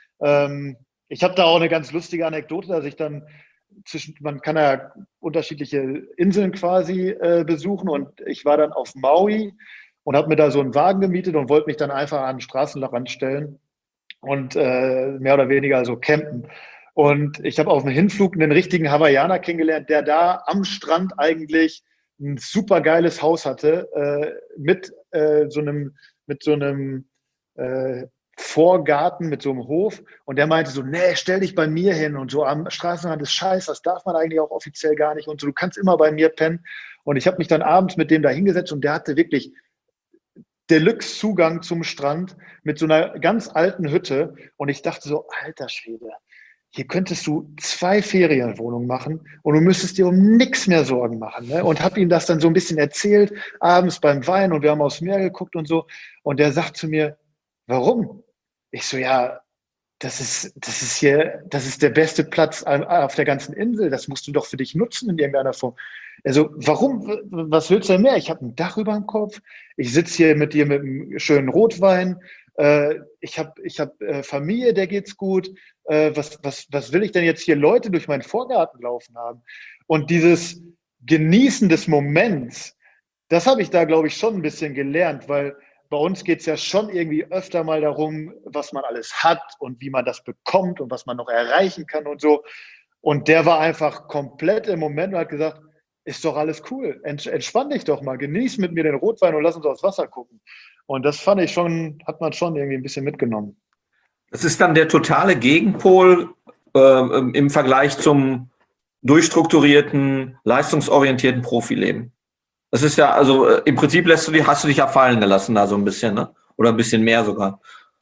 Speaker 1: ich habe da auch eine ganz lustige Anekdote, dass ich dann man kann ja unterschiedliche Inseln quasi besuchen und ich war dann auf Maui und habe mir da so einen Wagen gemietet und wollte mich dann einfach an den Straßenrand stellen und mehr oder weniger so campen. Und ich habe auf dem Hinflug einen richtigen Hawaiianer kennengelernt, der da am Strand eigentlich ein super geiles Haus hatte, mit so einem Vorgarten, mit so einem Hof. Und der meinte so, nee, stell dich bei mir hin und so am Straßenrand ist scheiße, das darf man eigentlich auch offiziell gar nicht und so, du kannst immer bei mir pennen. Und ich habe mich dann abends mit dem da hingesetzt und der hatte wirklich Deluxe-Zugang zum Strand mit so einer ganz alten Hütte. Und ich dachte so, alter Schwede, hier könntest du 2 Ferienwohnungen machen und du müsstest dir um nichts mehr Sorgen machen. Ne? Und habe ihm das dann so ein bisschen erzählt, abends beim Wein und wir haben aufs Meer geguckt und so. Und der sagt zu mir, warum? Ich so, ja, das ist der beste Platz auf der ganzen Insel. Das musst du doch für dich nutzen in irgendeiner Form. Also, warum? Was willst du denn mehr? Ich habe ein Dach über dem Kopf. Ich sitze hier mit dir mit einem schönen Rotwein. Ich hab Familie, der geht's gut. Was will ich denn jetzt hier Leute durch meinen Vorgarten laufen haben? Und dieses Genießen des Moments, das habe ich da, glaube ich, schon ein bisschen gelernt, weil bei uns geht es ja schon irgendwie öfter mal darum, was man alles hat und wie man das bekommt und was man noch erreichen kann und so. Und der war einfach komplett im Moment und hat gesagt, ist doch alles cool, entspann dich doch mal, genieß mit mir den Rotwein und lass uns aufs Wasser gucken. Und das fand ich schon, hat man schon irgendwie ein bisschen mitgenommen.
Speaker 4: Das ist dann der totale Gegenpol im Vergleich zum durchstrukturierten, leistungsorientierten Profileben. Das ist ja, also im Prinzip hast du dich ja fallen gelassen da so ein bisschen, ne? Oder ein bisschen mehr sogar.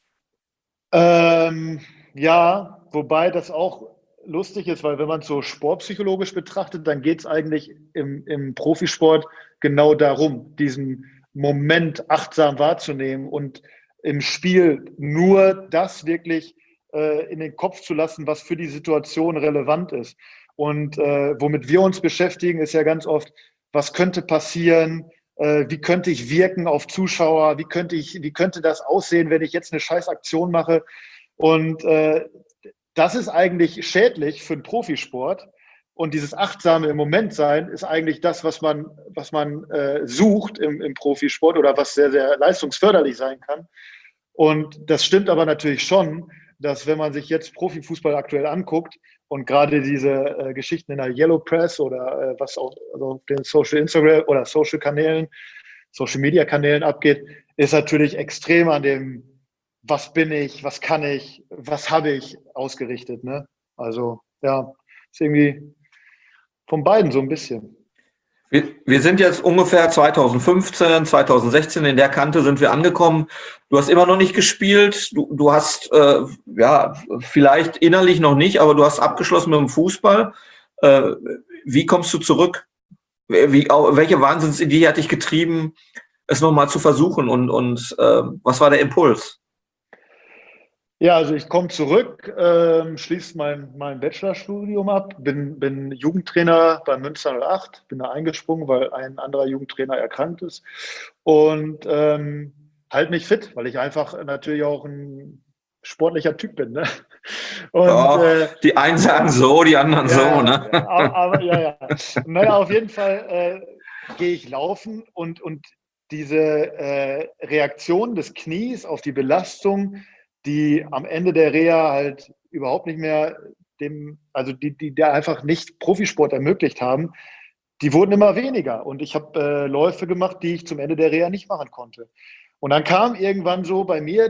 Speaker 1: Ja, wobei das auch lustig ist, weil wenn man es so sportpsychologisch betrachtet, dann geht es eigentlich im Profisport genau darum, diesen Moment achtsam wahrzunehmen und im Spiel nur das wirklich in den Kopf zu lassen, was für die Situation relevant ist. Und womit wir uns beschäftigen, ist ja ganz oft, was könnte passieren, wie könnte ich wirken auf Zuschauer, wie könnte das aussehen, wenn ich jetzt eine Scheißaktion mache. Und das ist eigentlich schädlich für den Profisport. Und dieses achtsame im Moment sein ist eigentlich das, was man sucht im Profisport oder was sehr, sehr leistungsförderlich sein kann. Und das stimmt aber natürlich schon, dass wenn man sich jetzt Profifußball aktuell anguckt und gerade diese Geschichten in der Yellow Press oder was auch also den Social Instagram oder Social Kanälen, Social Media Kanälen abgeht, ist natürlich extrem an dem, was bin ich, was kann ich, was habe ich ausgerichtet. Ne? Also ja, ist irgendwie von beiden so ein bisschen.
Speaker 4: Wir sind jetzt ungefähr 2015, 2016, in der Kante sind wir angekommen. Du hast immer noch nicht gespielt. Du hast, ja, vielleicht innerlich noch nicht, aber du hast abgeschlossen mit dem Fußball. Wie kommst du zurück? Welche Wahnsinnsidee hat dich getrieben, es nochmal zu versuchen? Und was war der Impuls?
Speaker 1: Ja, also ich komme zurück, schließe mein Bachelorstudium ab, bin Jugendtrainer bei Münster 08, bin da eingesprungen, weil ein anderer Jugendtrainer erkrankt ist und halte mich fit, weil ich einfach natürlich auch ein sportlicher Typ bin. Ne? Und,
Speaker 4: ja, die einen sagen so, die anderen
Speaker 1: ja,
Speaker 4: so. Ne?
Speaker 1: aber ja. Naja, auf jeden Fall gehe ich laufen und diese Reaktion des Knies auf die Belastung, die am Ende der Reha halt überhaupt nicht mehr die da einfach nicht Profisport ermöglicht haben, die wurden immer weniger. Und ich habe Läufe gemacht, die ich zum Ende der Reha nicht machen konnte. Und dann kam irgendwann so bei mir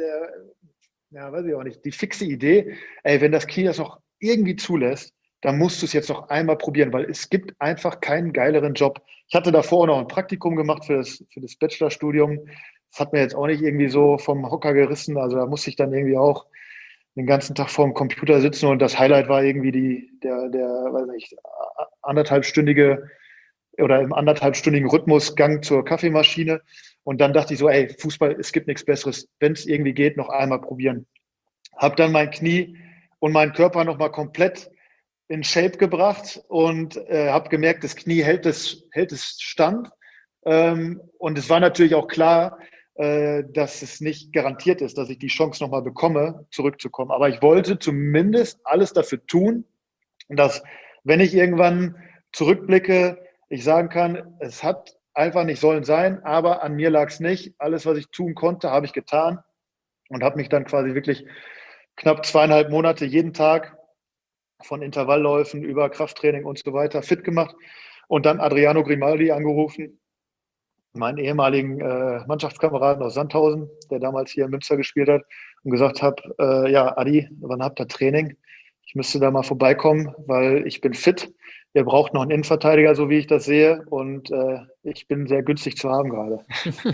Speaker 1: ja, weiß ich auch nicht, die fixe Idee, ey, wenn das Knie das noch irgendwie zulässt, dann musst du es jetzt noch einmal probieren, weil es gibt einfach keinen geileren Job. Ich hatte davor auch noch ein Praktikum gemacht für das Bachelorstudium. Das hat mir jetzt auch nicht irgendwie so vom Hocker gerissen. Also da musste ich dann irgendwie auch den ganzen Tag vor dem Computer sitzen und das Highlight war irgendwie der weiß nicht, anderthalbstündige oder im anderthalbstündigen Rhythmusgang zur Kaffeemaschine. Und dann dachte ich so, ey, Fußball, es gibt nichts Besseres. Wenn es irgendwie geht, noch einmal probieren. Habe dann mein Knie und meinen Körper nochmal komplett in Shape gebracht und habe gemerkt, das Knie hält es stand. Und es war natürlich auch klar, dass es nicht garantiert ist, dass ich die Chance nochmal bekomme, zurückzukommen. Aber ich wollte zumindest alles dafür tun, dass, wenn ich irgendwann zurückblicke, ich sagen kann, es hat einfach nicht sollen sein, aber an mir lag es nicht. Alles, was ich tun konnte, habe ich getan und habe mich dann quasi wirklich knapp 2,5 Monate jeden Tag von Intervallläufen über Krafttraining und so weiter fit gemacht und dann Adriano Grimaldi angerufen, meinen ehemaligen Mannschaftskameraden aus Sandhausen, der damals hier in Münster gespielt hat, und gesagt habe, ja, Adi, wann habt ihr Training? Ich müsste da mal vorbeikommen, weil ich bin fit. Ihr braucht noch einen Innenverteidiger, so wie ich das sehe, und ich bin sehr günstig zu haben gerade.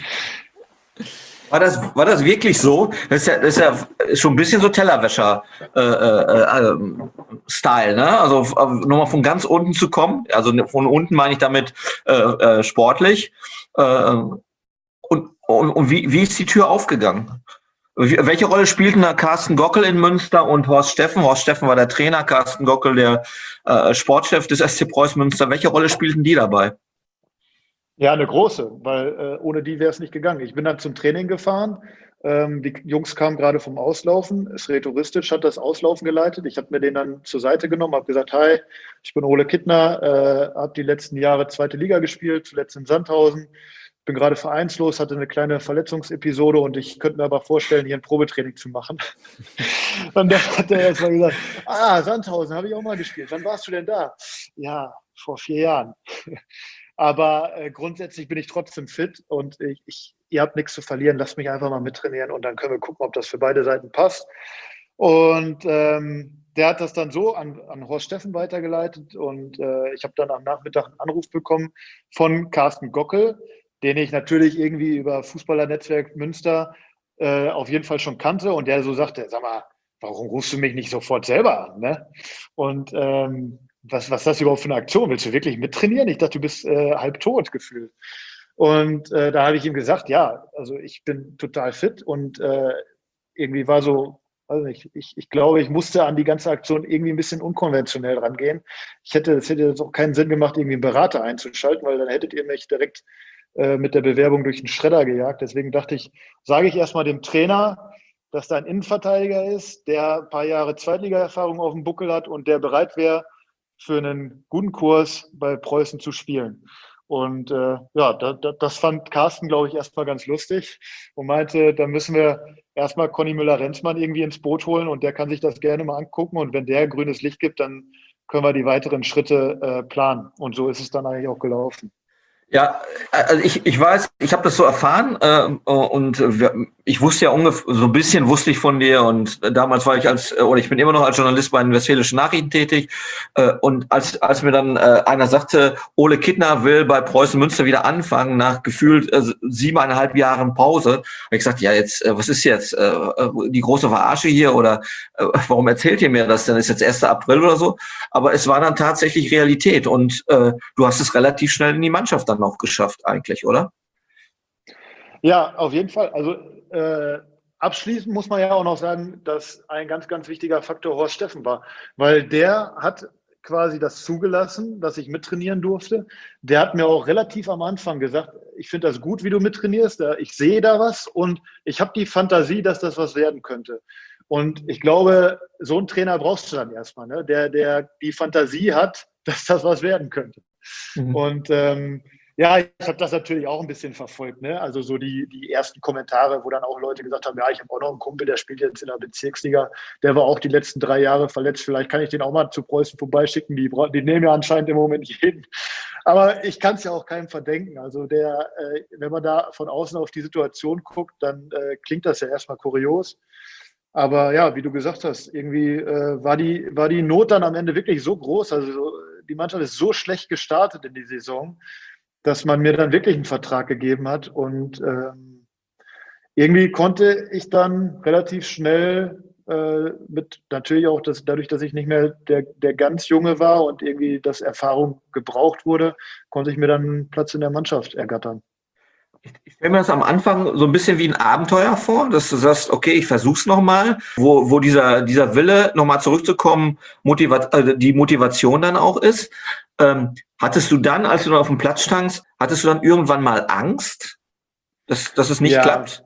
Speaker 4: War das wirklich so? Das ist ja schon ein bisschen so Tellerwäscher-Style, ne? Also nochmal von ganz unten zu kommen. Also von unten meine ich damit sportlich. Und wie ist die Tür aufgegangen? Welche Rolle spielten da Carsten Gockel in Münster und Horst Steffen? Horst Steffen war der Trainer, Carsten Gockel der Sportchef des SC Preußen Münster. Welche Rolle spielten die dabei?
Speaker 1: Ja, eine große, weil ohne die wäre es nicht gegangen. Ich bin dann zum Training gefahren. Die Jungs kamen gerade vom Auslaufen. Sreto Ristic hat das Auslaufen geleitet. Ich habe mir den dann zur Seite genommen, habe gesagt, hi, ich bin Ole Kittner, habe die letzten Jahre zweite Liga gespielt, zuletzt in Sandhausen. bin gerade vereinslos, hatte eine kleine Verletzungsepisode und ich könnte mir aber vorstellen, hier ein Probetraining zu machen. Und dann hat er erstmal gesagt, Sandhausen, habe ich auch mal gespielt. Wann warst du denn da? Ja, vor 4 Jahren. Aber grundsätzlich bin ich trotzdem fit und ihr habt nichts zu verlieren. Lasst mich einfach mal mittrainieren und dann können wir gucken, ob das für beide Seiten passt. Und der hat das dann so an Horst Steffen weitergeleitet und ich habe dann am Nachmittag einen Anruf bekommen von Carsten Gockel, den ich natürlich irgendwie über Fußballernetzwerk Münster auf jeden Fall schon kannte und der so sagte, sag mal, warum rufst du mich nicht sofort selber an? Ne? Und was ist das überhaupt für eine Aktion? Willst du wirklich mittrainieren? Ich dachte, du bist halb tot gefühlt. Und da habe ich ihm gesagt, ja, also ich bin total fit und irgendwie war so, also ich glaube, ich musste an die ganze Aktion irgendwie ein bisschen unkonventionell rangehen. Es hätte jetzt auch keinen Sinn gemacht, irgendwie einen Berater einzuschalten, weil dann hättet ihr mich direkt mit der Bewerbung durch den Schredder gejagt. Deswegen dachte ich, sage ich erstmal dem Trainer, dass da ein Innenverteidiger ist, der ein paar Jahre Zweitliga-Erfahrung auf dem Buckel hat und der bereit wäre, für einen guten Kurs bei Preußen zu spielen. Und das fand Carsten, glaube ich, erstmal ganz lustig und meinte, da müssen wir erstmal Conny Müller-Renzmann irgendwie ins Boot holen und der kann sich das gerne mal angucken und wenn der grünes Licht gibt, dann können wir die weiteren Schritte planen. Und so ist es dann eigentlich auch gelaufen.
Speaker 4: Ja, also ich weiß, ich habe das so erfahren und ich wusste ja ungefähr, so ein bisschen wusste ich von dir und damals war ich ich bin immer noch als Journalist bei den Westfälischen Nachrichten tätig und als mir dann einer sagte, Ole Kittner will bei Preußen Münster wieder anfangen nach gefühlt 7,5 Jahren Pause, habe ich gesagt, ja jetzt, was ist jetzt, die große Verarsche hier oder warum erzählt ihr mir das denn, ist jetzt 1. April oder so, aber es war dann tatsächlich Realität und du hast es relativ schnell in die Mannschaft dann noch geschafft eigentlich, oder?
Speaker 1: Ja, auf jeden Fall. Also abschließend muss man ja auch noch sagen, dass ein ganz, ganz wichtiger Faktor Horst Steffen war, weil der hat quasi das zugelassen, dass ich mittrainieren durfte. Der hat mir auch relativ am Anfang gesagt, ich finde das gut, wie du mittrainierst, ich sehe da was und ich habe die Fantasie, dass das was werden könnte. Und ich glaube, so einen Trainer brauchst du dann erstmal, ne? Der die Fantasie hat, dass das was werden könnte.
Speaker 4: Mhm.
Speaker 1: Und ja, ich habe das natürlich auch ein bisschen verfolgt, ne? Also so die ersten Kommentare, wo dann auch Leute gesagt haben, ja, ich habe auch noch einen Kumpel, der spielt jetzt in der Bezirksliga, der war auch die letzten 3 Jahre verletzt, vielleicht kann ich den auch mal zu Preußen vorbeischicken, die nehmen ja anscheinend im Moment jeden. Aber ich kann es ja auch keinem verdenken. Also wenn man da von außen auf die Situation guckt, dann klingt das ja erstmal kurios. Aber ja, wie du gesagt hast, irgendwie war die Not dann am Ende wirklich so groß, also die Mannschaft ist so schlecht gestartet in die Saison, dass man mir dann wirklich einen Vertrag gegeben hat. Und irgendwie konnte ich dann relativ schnell natürlich auch dadurch, dass ich nicht mehr der ganz Junge war und irgendwie das Erfahrung gebraucht wurde, konnte ich mir dann einen Platz in der Mannschaft ergattern.
Speaker 4: Ich stelle mir das am Anfang so ein bisschen wie ein Abenteuer vor, dass du sagst, okay, ich versuch's nochmal, wo dieser Wille, nochmal zurückzukommen, die Motivation dann auch ist. Hattest du dann, als du dann auf dem Platz standst, hattest du dann irgendwann mal Angst, dass es nicht klappt?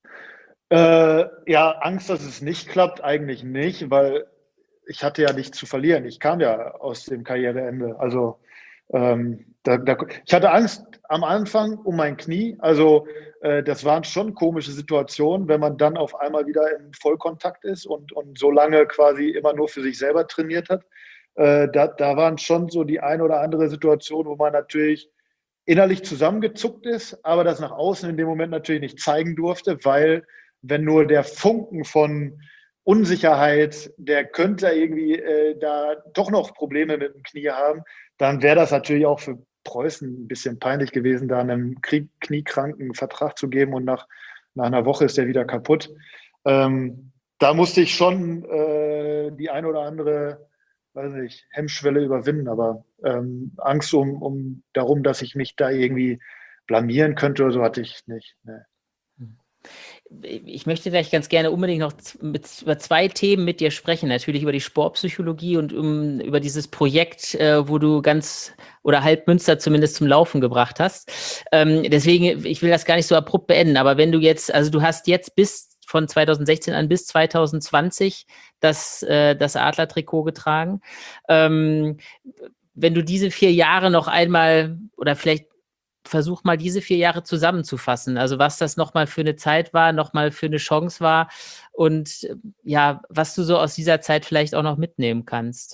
Speaker 1: Ja, Angst, dass es nicht klappt, eigentlich nicht, weil ich hatte ja nichts zu verlieren. Ich kam ja aus dem Karriereende. Also ich hatte Angst am Anfang um mein Knie. Also das waren schon komische Situationen, wenn man dann auf einmal wieder im Vollkontakt ist und so lange quasi immer nur für sich selber trainiert hat. Da waren schon so die ein oder andere Situation, wo man natürlich innerlich zusammengezuckt ist, aber das nach außen in dem Moment natürlich nicht zeigen durfte, weil wenn nur der Funken von Unsicherheit, der könnte irgendwie da doch noch Probleme mit dem Knie haben, dann wäre das natürlich auch für Preußen ein bisschen peinlich gewesen, da einem kniekranken Vertrag zu geben und nach einer Woche ist der wieder kaputt. Da musste ich schon die ein oder andere, weiß nicht, Hemmschwelle überwinden, aber Angst darum, dass ich mich da irgendwie blamieren könnte oder so, hatte ich nicht. Nee.
Speaker 3: Ich möchte gleich ganz gerne unbedingt noch über 2 Themen mit dir sprechen. Natürlich über die Sportpsychologie und über dieses Projekt, wo du ganz oder halb Münster zumindest zum Laufen gebracht hast. Deswegen, ich will das gar nicht so abrupt beenden, aber wenn du jetzt, also du hast jetzt von 2016 an bis 2020 das Adler-Trikot getragen. Wenn du diese 4 Jahre noch einmal oder vielleicht versuch mal diese 4 Jahre zusammenzufassen. Also was das nochmal für eine Zeit war, nochmal für eine Chance war und ja, was du so aus dieser Zeit vielleicht auch noch mitnehmen kannst.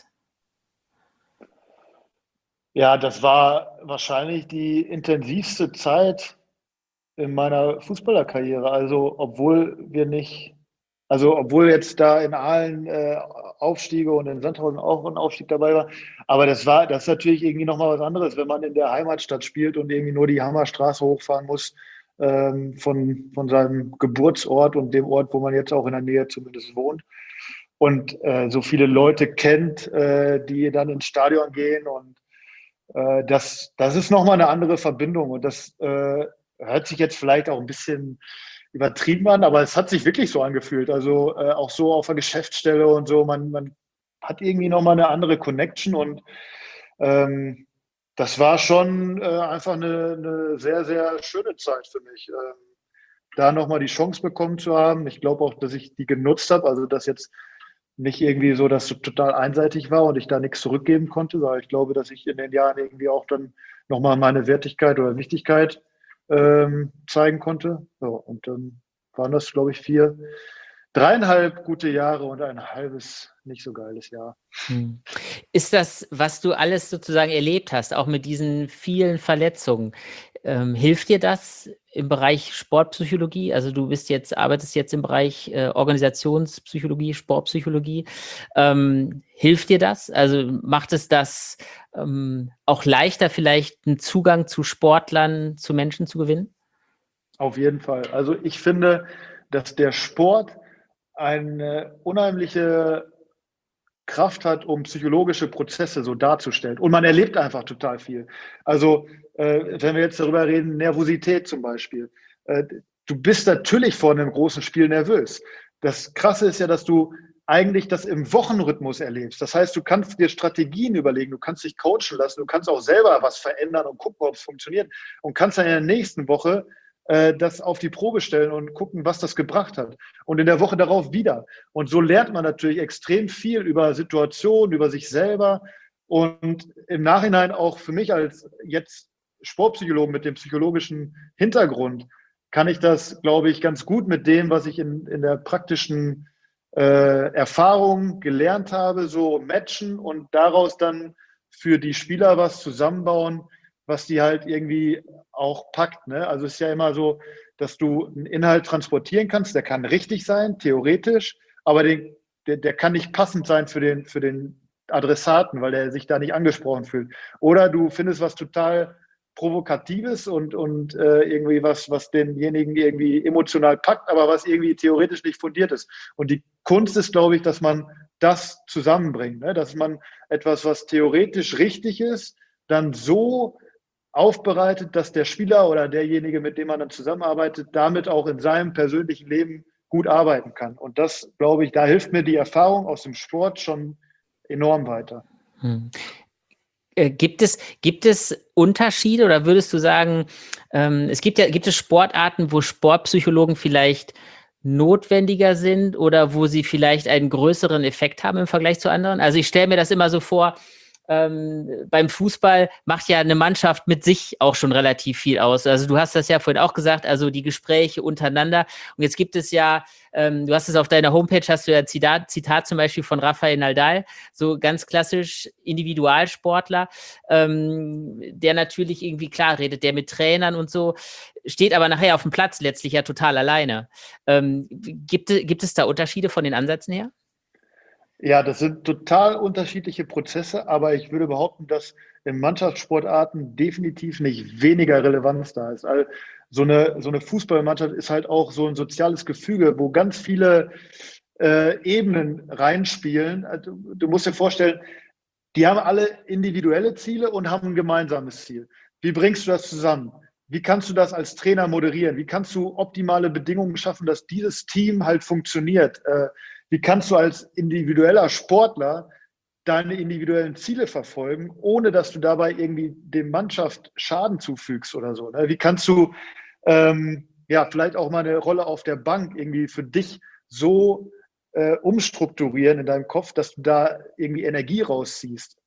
Speaker 1: Ja, das war wahrscheinlich die intensivste Zeit in meiner Fußballerkarriere. Obwohl jetzt da in Aalen Aufstiege und in Sandhausen auch ein Aufstieg dabei war, aber das ist natürlich irgendwie nochmal was anderes, wenn man in der Heimatstadt spielt und irgendwie nur die Hammerstraße hochfahren muss, von seinem Geburtsort und dem Ort, wo man jetzt auch in der Nähe zumindest wohnt. Und so viele Leute kennt, die dann ins Stadion gehen und das ist nochmal eine andere Verbindung und das hört sich jetzt vielleicht auch ein bisschen übertrieben an, aber es hat sich wirklich so angefühlt. Also auch so auf der Geschäftsstelle und so, man hat irgendwie nochmal eine andere Connection und das war schon einfach eine sehr, sehr schöne Zeit für mich. Da nochmal die Chance bekommen zu haben. Ich glaube auch, dass ich die genutzt habe, also dass jetzt nicht irgendwie so, dass es total einseitig war und ich da nichts zurückgeben konnte, sondern ich glaube, dass ich in den Jahren irgendwie auch dann nochmal meine Wertigkeit oder Wichtigkeit zeigen konnte. Ja, und dann waren das, glaube ich, 3,5 gute Jahre und ein halbes nicht so geiles Jahr.
Speaker 3: Ist das, was du alles sozusagen erlebt hast, auch mit diesen vielen Verletzungen, hilft dir das im Bereich Sportpsychologie? Also du arbeitest jetzt im Bereich Organisationspsychologie, Sportpsychologie. Hilft dir das? Also macht es das auch leichter, vielleicht einen Zugang zu Sportlern, zu Menschen zu gewinnen?
Speaker 1: Auf jeden Fall. Also ich finde, dass der Sport eine unheimliche Kraft hat, um psychologische Prozesse so darzustellen. Und man erlebt einfach total viel. Also wenn wir jetzt darüber reden, Nervosität zum Beispiel. Du bist natürlich vor einem großen Spiel nervös. Das Krasse ist ja, dass du eigentlich das im Wochenrhythmus erlebst. Das heißt, du kannst dir Strategien überlegen, du kannst dich coachen lassen, du kannst auch selber was verändern und gucken, ob es funktioniert und kannst dann in der nächsten Woche das auf die Probe stellen und gucken, was das gebracht hat. Und in der Woche darauf wieder. Und so lernt man natürlich extrem viel über Situationen, über sich selber. Und im Nachhinein auch für mich als jetzt Sportpsychologen mit dem psychologischen Hintergrund kann ich das, glaube ich, ganz gut mit dem, was ich in der praktischen Erfahrung gelernt habe, so matchen und daraus dann für die Spieler was zusammenbauen, was die halt irgendwie auch packt. Ne? Also es ist ja immer so, dass du einen Inhalt transportieren kannst, der kann richtig sein, theoretisch, aber der kann nicht passend sein für den Adressaten, weil der sich da nicht angesprochen fühlt. Oder du findest was total Provokatives und irgendwie was denjenigen irgendwie emotional packt, aber was irgendwie theoretisch nicht fundiert ist. Und die Kunst ist, glaube ich, dass man das zusammenbringt, ne? Dass man etwas, was theoretisch richtig ist, dann so aufbereitet, dass der Spieler oder derjenige, mit dem man dann zusammenarbeitet, damit auch in seinem persönlichen Leben gut arbeiten kann. Und das, glaube ich, da hilft mir die Erfahrung aus dem Sport schon enorm weiter.
Speaker 3: Gibt es Unterschiede oder würdest du sagen, gibt es Sportarten, wo Sportpsychologen vielleicht notwendiger sind oder wo sie vielleicht einen größeren Effekt haben im Vergleich zu anderen? Also ich stelle mir das immer so vor, beim Fußball macht ja eine Mannschaft mit sich auch schon relativ viel aus. Also du hast das ja vorhin auch gesagt, also die Gespräche untereinander. Und jetzt gibt es ja, du hast es auf deiner Homepage, hast du ja Zitat zum Beispiel von Rafael Nadal, so ganz klassisch Individualsportler, der natürlich irgendwie klar redet, der mit Trainern und so, steht aber nachher auf dem Platz letztlich ja total alleine. Gibt es da Unterschiede von den Ansätzen her?
Speaker 1: Ja, das sind total unterschiedliche Prozesse, aber ich würde behaupten, dass in Mannschaftssportarten definitiv nicht weniger Relevanz da ist. Also so eine Fußballmannschaft ist halt auch so ein soziales Gefüge, wo ganz viele Ebenen reinspielen. Also, du musst dir vorstellen, die haben alle individuelle Ziele und haben ein gemeinsames Ziel. Wie bringst du das zusammen? Wie kannst du das als Trainer moderieren? Wie kannst du optimale Bedingungen schaffen, dass dieses Team halt funktioniert? Wie kannst du als individueller Sportler deine individuellen Ziele verfolgen, ohne dass du dabei irgendwie dem Mannschaft Schaden zufügst oder so? Ne? Wie kannst du vielleicht auch mal eine Rolle auf der Bank irgendwie für dich so umstrukturieren in deinem Kopf, dass du da irgendwie Energie rausziehst?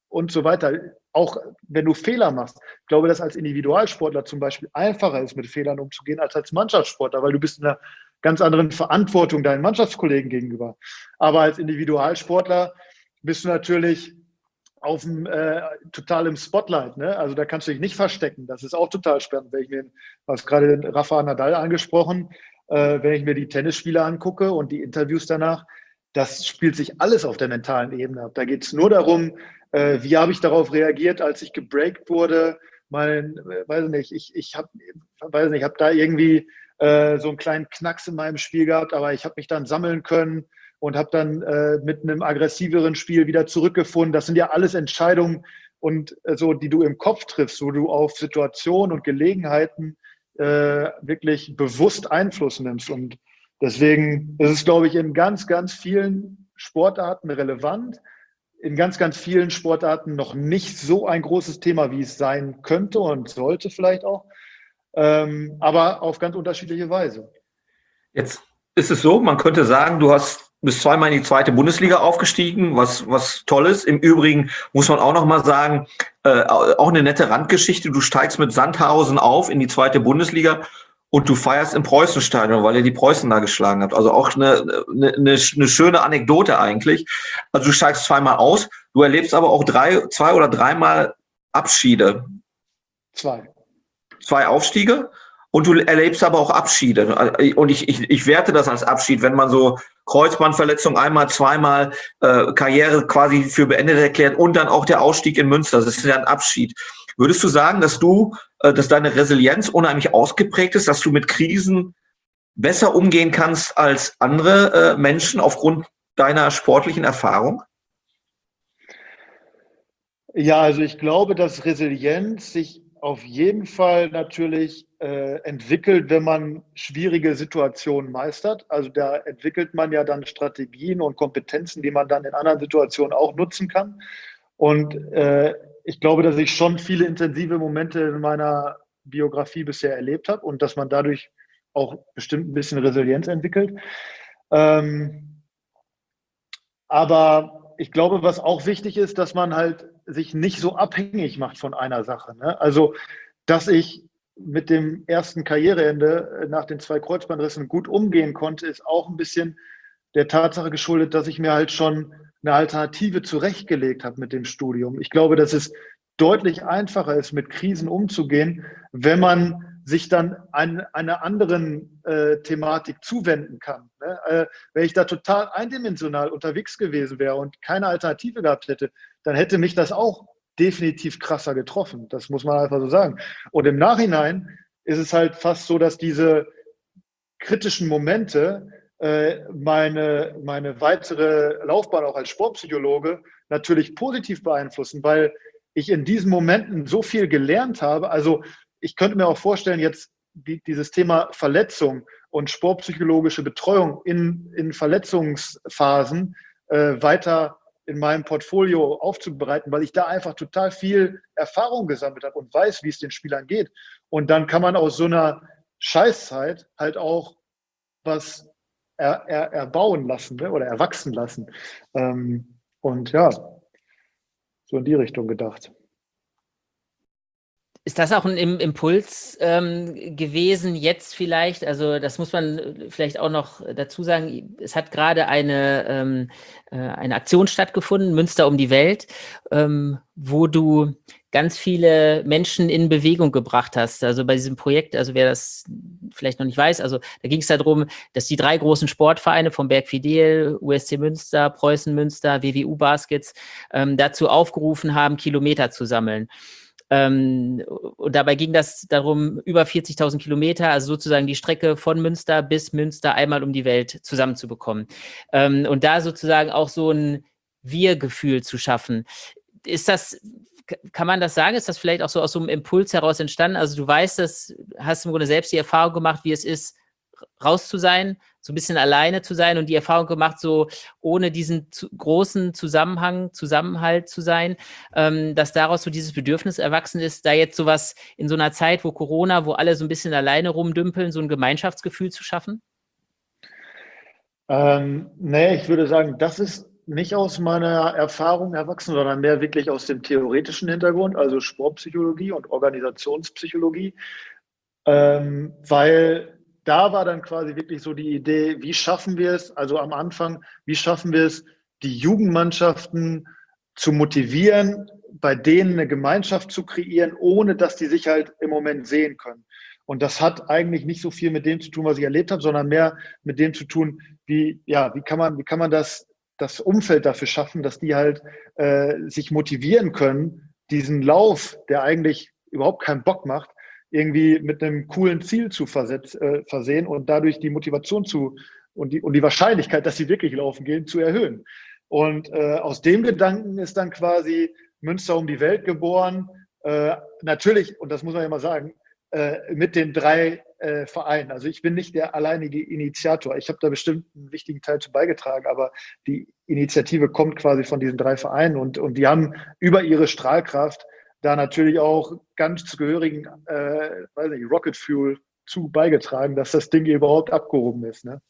Speaker 1: und so weiter. Auch wenn du Fehler machst. Ich glaube, dass als Individualsportler zum Beispiel einfacher ist, mit Fehlern umzugehen, als Mannschaftssportler, weil du bist in einer ganz anderen Verantwortung deinen Mannschaftskollegen gegenüber. Aber als Individualsportler bist du natürlich total im Spotlight. Ne? Also da kannst du dich nicht verstecken. Das ist auch total spannend. Du hast gerade Rafa Nadal angesprochen, wenn ich mir die Tennisspiele angucke und die Interviews danach, das spielt sich alles auf der mentalen Ebene ab. Da geht es nur darum, wie habe ich darauf reagiert, als ich gebreakt wurde. Weiß nicht, ich habe da irgendwie so einen kleinen Knacks in meinem Spiel gehabt, aber ich habe mich dann sammeln können und habe dann mit einem aggressiveren Spiel wieder zurückgefunden. Das sind ja alles Entscheidungen, und so, die du im Kopf triffst, wo du auf Situationen und Gelegenheiten wirklich bewusst Einfluss nimmst. Und deswegen ist es, glaube ich, in ganz, ganz vielen Sportarten relevant, in ganz, ganz vielen Sportarten noch nicht so ein großes Thema, wie es sein könnte und sollte vielleicht auch, aber auf ganz unterschiedliche Weise.
Speaker 4: Jetzt ist es so, man könnte sagen, du bist zweimal in die zweite Bundesliga aufgestiegen, was toll ist. Im Übrigen muss man auch noch mal sagen, auch eine nette Randgeschichte, du steigst mit Sandhausen auf in die zweite Bundesliga und du feierst im Preußenstadion, weil ihr die Preußen da geschlagen habt. Also auch eine schöne Anekdote eigentlich. Also du steigst zweimal aus, du erlebst aber auch zwei oder dreimal Abschiede. Zwei Aufstiege. Und du erlebst aber auch Abschiede. Und ich werte das als Abschied, wenn man so Kreuzbandverletzung einmal, zweimal Karriere quasi für beendet erklärt und dann auch der Ausstieg in Münster. Das ist ja ein Abschied. Würdest du sagen, dass deine Resilienz unheimlich ausgeprägt ist, dass du mit Krisen besser umgehen kannst als andere Menschen aufgrund deiner sportlichen Erfahrung?
Speaker 1: Ja, also ich glaube, dass Resilienz sich auf jeden Fall natürlich entwickelt, wenn man schwierige Situationen meistert. Also da entwickelt man ja dann Strategien und Kompetenzen, die man dann in anderen Situationen auch nutzen kann. Und ich glaube, dass ich schon viele intensive Momente in meiner Biografie bisher erlebt habe und dass man dadurch auch bestimmt ein bisschen Resilienz entwickelt. Aber ich glaube, was auch wichtig ist, dass man halt sich nicht so abhängig macht von einer Sache. Ne? Also, dass ich mit dem ersten Karriereende nach den 2 Kreuzbandrissen gut umgehen konnte, ist auch ein bisschen der Tatsache geschuldet, dass ich mir halt schon eine Alternative zurechtgelegt habe mit dem Studium. Ich glaube, dass es deutlich einfacher ist, mit Krisen umzugehen, wenn man sich dann einer anderen Thematik zuwenden kann. Ne? Wenn ich da total eindimensional unterwegs gewesen wäre und keine Alternative gehabt hätte, dann hätte mich das auch definitiv krasser getroffen. Das muss man einfach so sagen. Und im Nachhinein ist es halt fast so, dass diese kritischen Momente meine weitere Laufbahn auch als Sportpsychologe natürlich positiv beeinflussen, weil ich in diesen Momenten so viel gelernt habe. Also ich könnte mir auch vorstellen, jetzt dieses Thema Verletzung und sportpsychologische Betreuung in Verletzungsphasen weiter in meinem Portfolio aufzubereiten, weil ich da einfach total viel Erfahrung gesammelt habe und weiß, wie es den Spielern geht. Und dann kann man aus so einer Scheißzeit halt auch was erbauen lassen, ne? Oder erwachsen lassen. Und ja, so in die Richtung gedacht.
Speaker 3: Ist das auch ein Impuls gewesen jetzt vielleicht? Also das muss man vielleicht auch noch dazu sagen. Es hat gerade eine Aktion stattgefunden, Münster um die Welt, wo du ganz viele Menschen in Bewegung gebracht hast. Also bei diesem Projekt, also wer das vielleicht noch nicht weiß, also da ging es darum, dass die 3 großen Sportvereine vom Berg Fidel, USC Münster, Preußen Münster, WWU Baskets dazu aufgerufen haben, Kilometer zu sammeln. Und dabei ging das darum, über 40.000 Kilometer, also sozusagen die Strecke von Münster bis Münster einmal um die Welt zusammenzubekommen. Und da sozusagen auch so ein Wir-Gefühl zu schaffen. Kann man das sagen? Ist das vielleicht auch so aus so einem Impuls heraus entstanden? Also du weißt, hast im Grunde selbst die Erfahrung gemacht, wie es ist, raus zu sein, so ein bisschen alleine zu sein und die Erfahrung gemacht, so ohne diesen großen Zusammenhalt zu sein, dass daraus so dieses Bedürfnis erwachsen ist, da jetzt sowas in so einer Zeit, wo Corona, wo alle so ein bisschen alleine rumdümpeln, so ein Gemeinschaftsgefühl zu schaffen?
Speaker 1: Nee, ich würde sagen, das ist nicht aus meiner Erfahrung erwachsen, sondern mehr wirklich aus dem theoretischen Hintergrund, also Sportpsychologie und Organisationspsychologie, weil da war dann quasi wirklich so die Idee, wie schaffen wir es, also am Anfang, wie schaffen wir es, die Jugendmannschaften zu motivieren, bei denen eine Gemeinschaft zu kreieren, ohne dass die sich halt im Moment sehen können. Und das hat eigentlich nicht so viel mit dem zu tun, was ich erlebt habe, sondern mehr mit dem zu tun, wie kann man das Umfeld dafür schaffen, dass die halt sich motivieren können, diesen Lauf, der eigentlich überhaupt keinen Bock macht, irgendwie mit einem coolen Ziel zu versehen und dadurch die Motivation und die Wahrscheinlichkeit, dass sie wirklich laufen gehen, zu erhöhen. Und aus dem Gedanken ist dann quasi Münster um die Welt geboren. Natürlich, und das muss man ja mal sagen, mit den 3 Vereinen. Also ich bin nicht der alleinige Initiator. Ich habe da bestimmt einen wichtigen Teil zu beigetragen, aber die Initiative kommt quasi von diesen 3 Vereinen und die haben über ihre Strahlkraft da natürlich auch ganz gehörigen, Rocket Fuel zu beigetragen, dass das Ding überhaupt abgehoben ist. Ne?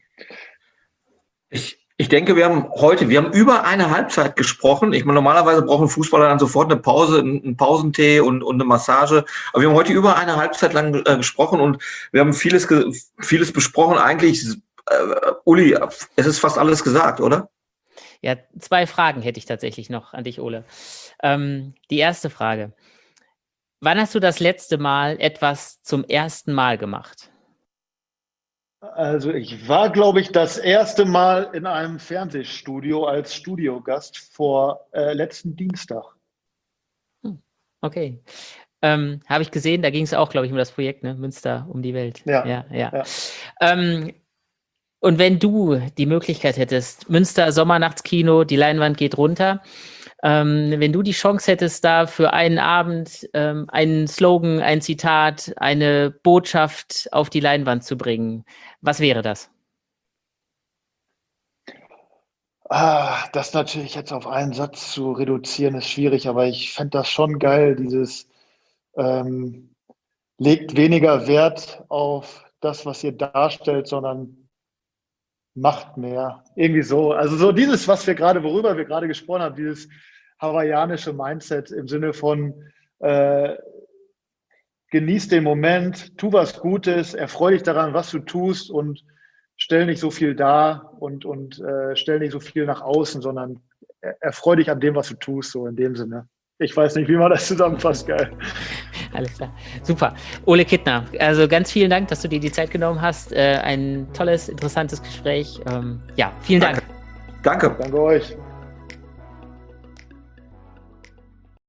Speaker 4: Ich denke, wir haben über eine Halbzeit gesprochen. Ich meine, normalerweise brauchen Fußballer dann sofort eine Pause, einen Pausentee und eine Massage. Aber wir haben heute über eine Halbzeit lang gesprochen und wir haben vieles besprochen. Eigentlich, Uli, es ist fast alles gesagt, oder?
Speaker 3: Ja, 2 Fragen hätte ich tatsächlich noch an dich, Ole. Die erste Frage. Wann hast du das letzte Mal etwas zum ersten Mal gemacht?
Speaker 1: Also ich war, glaube ich, das erste Mal in einem Fernsehstudio als Studiogast vor letzten Dienstag.
Speaker 3: Okay. Habe ich gesehen, da ging es auch, glaube ich, um das Projekt, ne? Münster um die Welt. Ja. Und wenn du die Möglichkeit hättest, Münster Sommernachtskino, die Leinwand geht runter, wenn du die Chance hättest, da für einen Abend einen Slogan, ein Zitat, eine Botschaft auf die Leinwand zu bringen, was wäre das?
Speaker 1: Das natürlich jetzt auf einen Satz zu reduzieren, ist schwierig, aber ich fände das schon geil, dieses legt weniger Wert auf das, was ihr darstellt, sondern macht mehr. Irgendwie so. Also so dieses, worüber wir gerade gesprochen haben, dieses hawaiianische Mindset im Sinne von genieß den Moment, tu was Gutes, erfreu dich daran, was du tust und stell nicht so viel dar und stell nicht so viel nach außen, sondern erfreu dich an dem, was du tust, so in dem Sinne. Ich weiß nicht, wie man das zusammenfasst, geil.
Speaker 3: Alles klar. Super. Ole Kittner, also ganz vielen Dank, dass du dir die Zeit genommen hast. Ein tolles, interessantes Gespräch. Vielen Dank.
Speaker 4: Danke.
Speaker 1: Danke euch.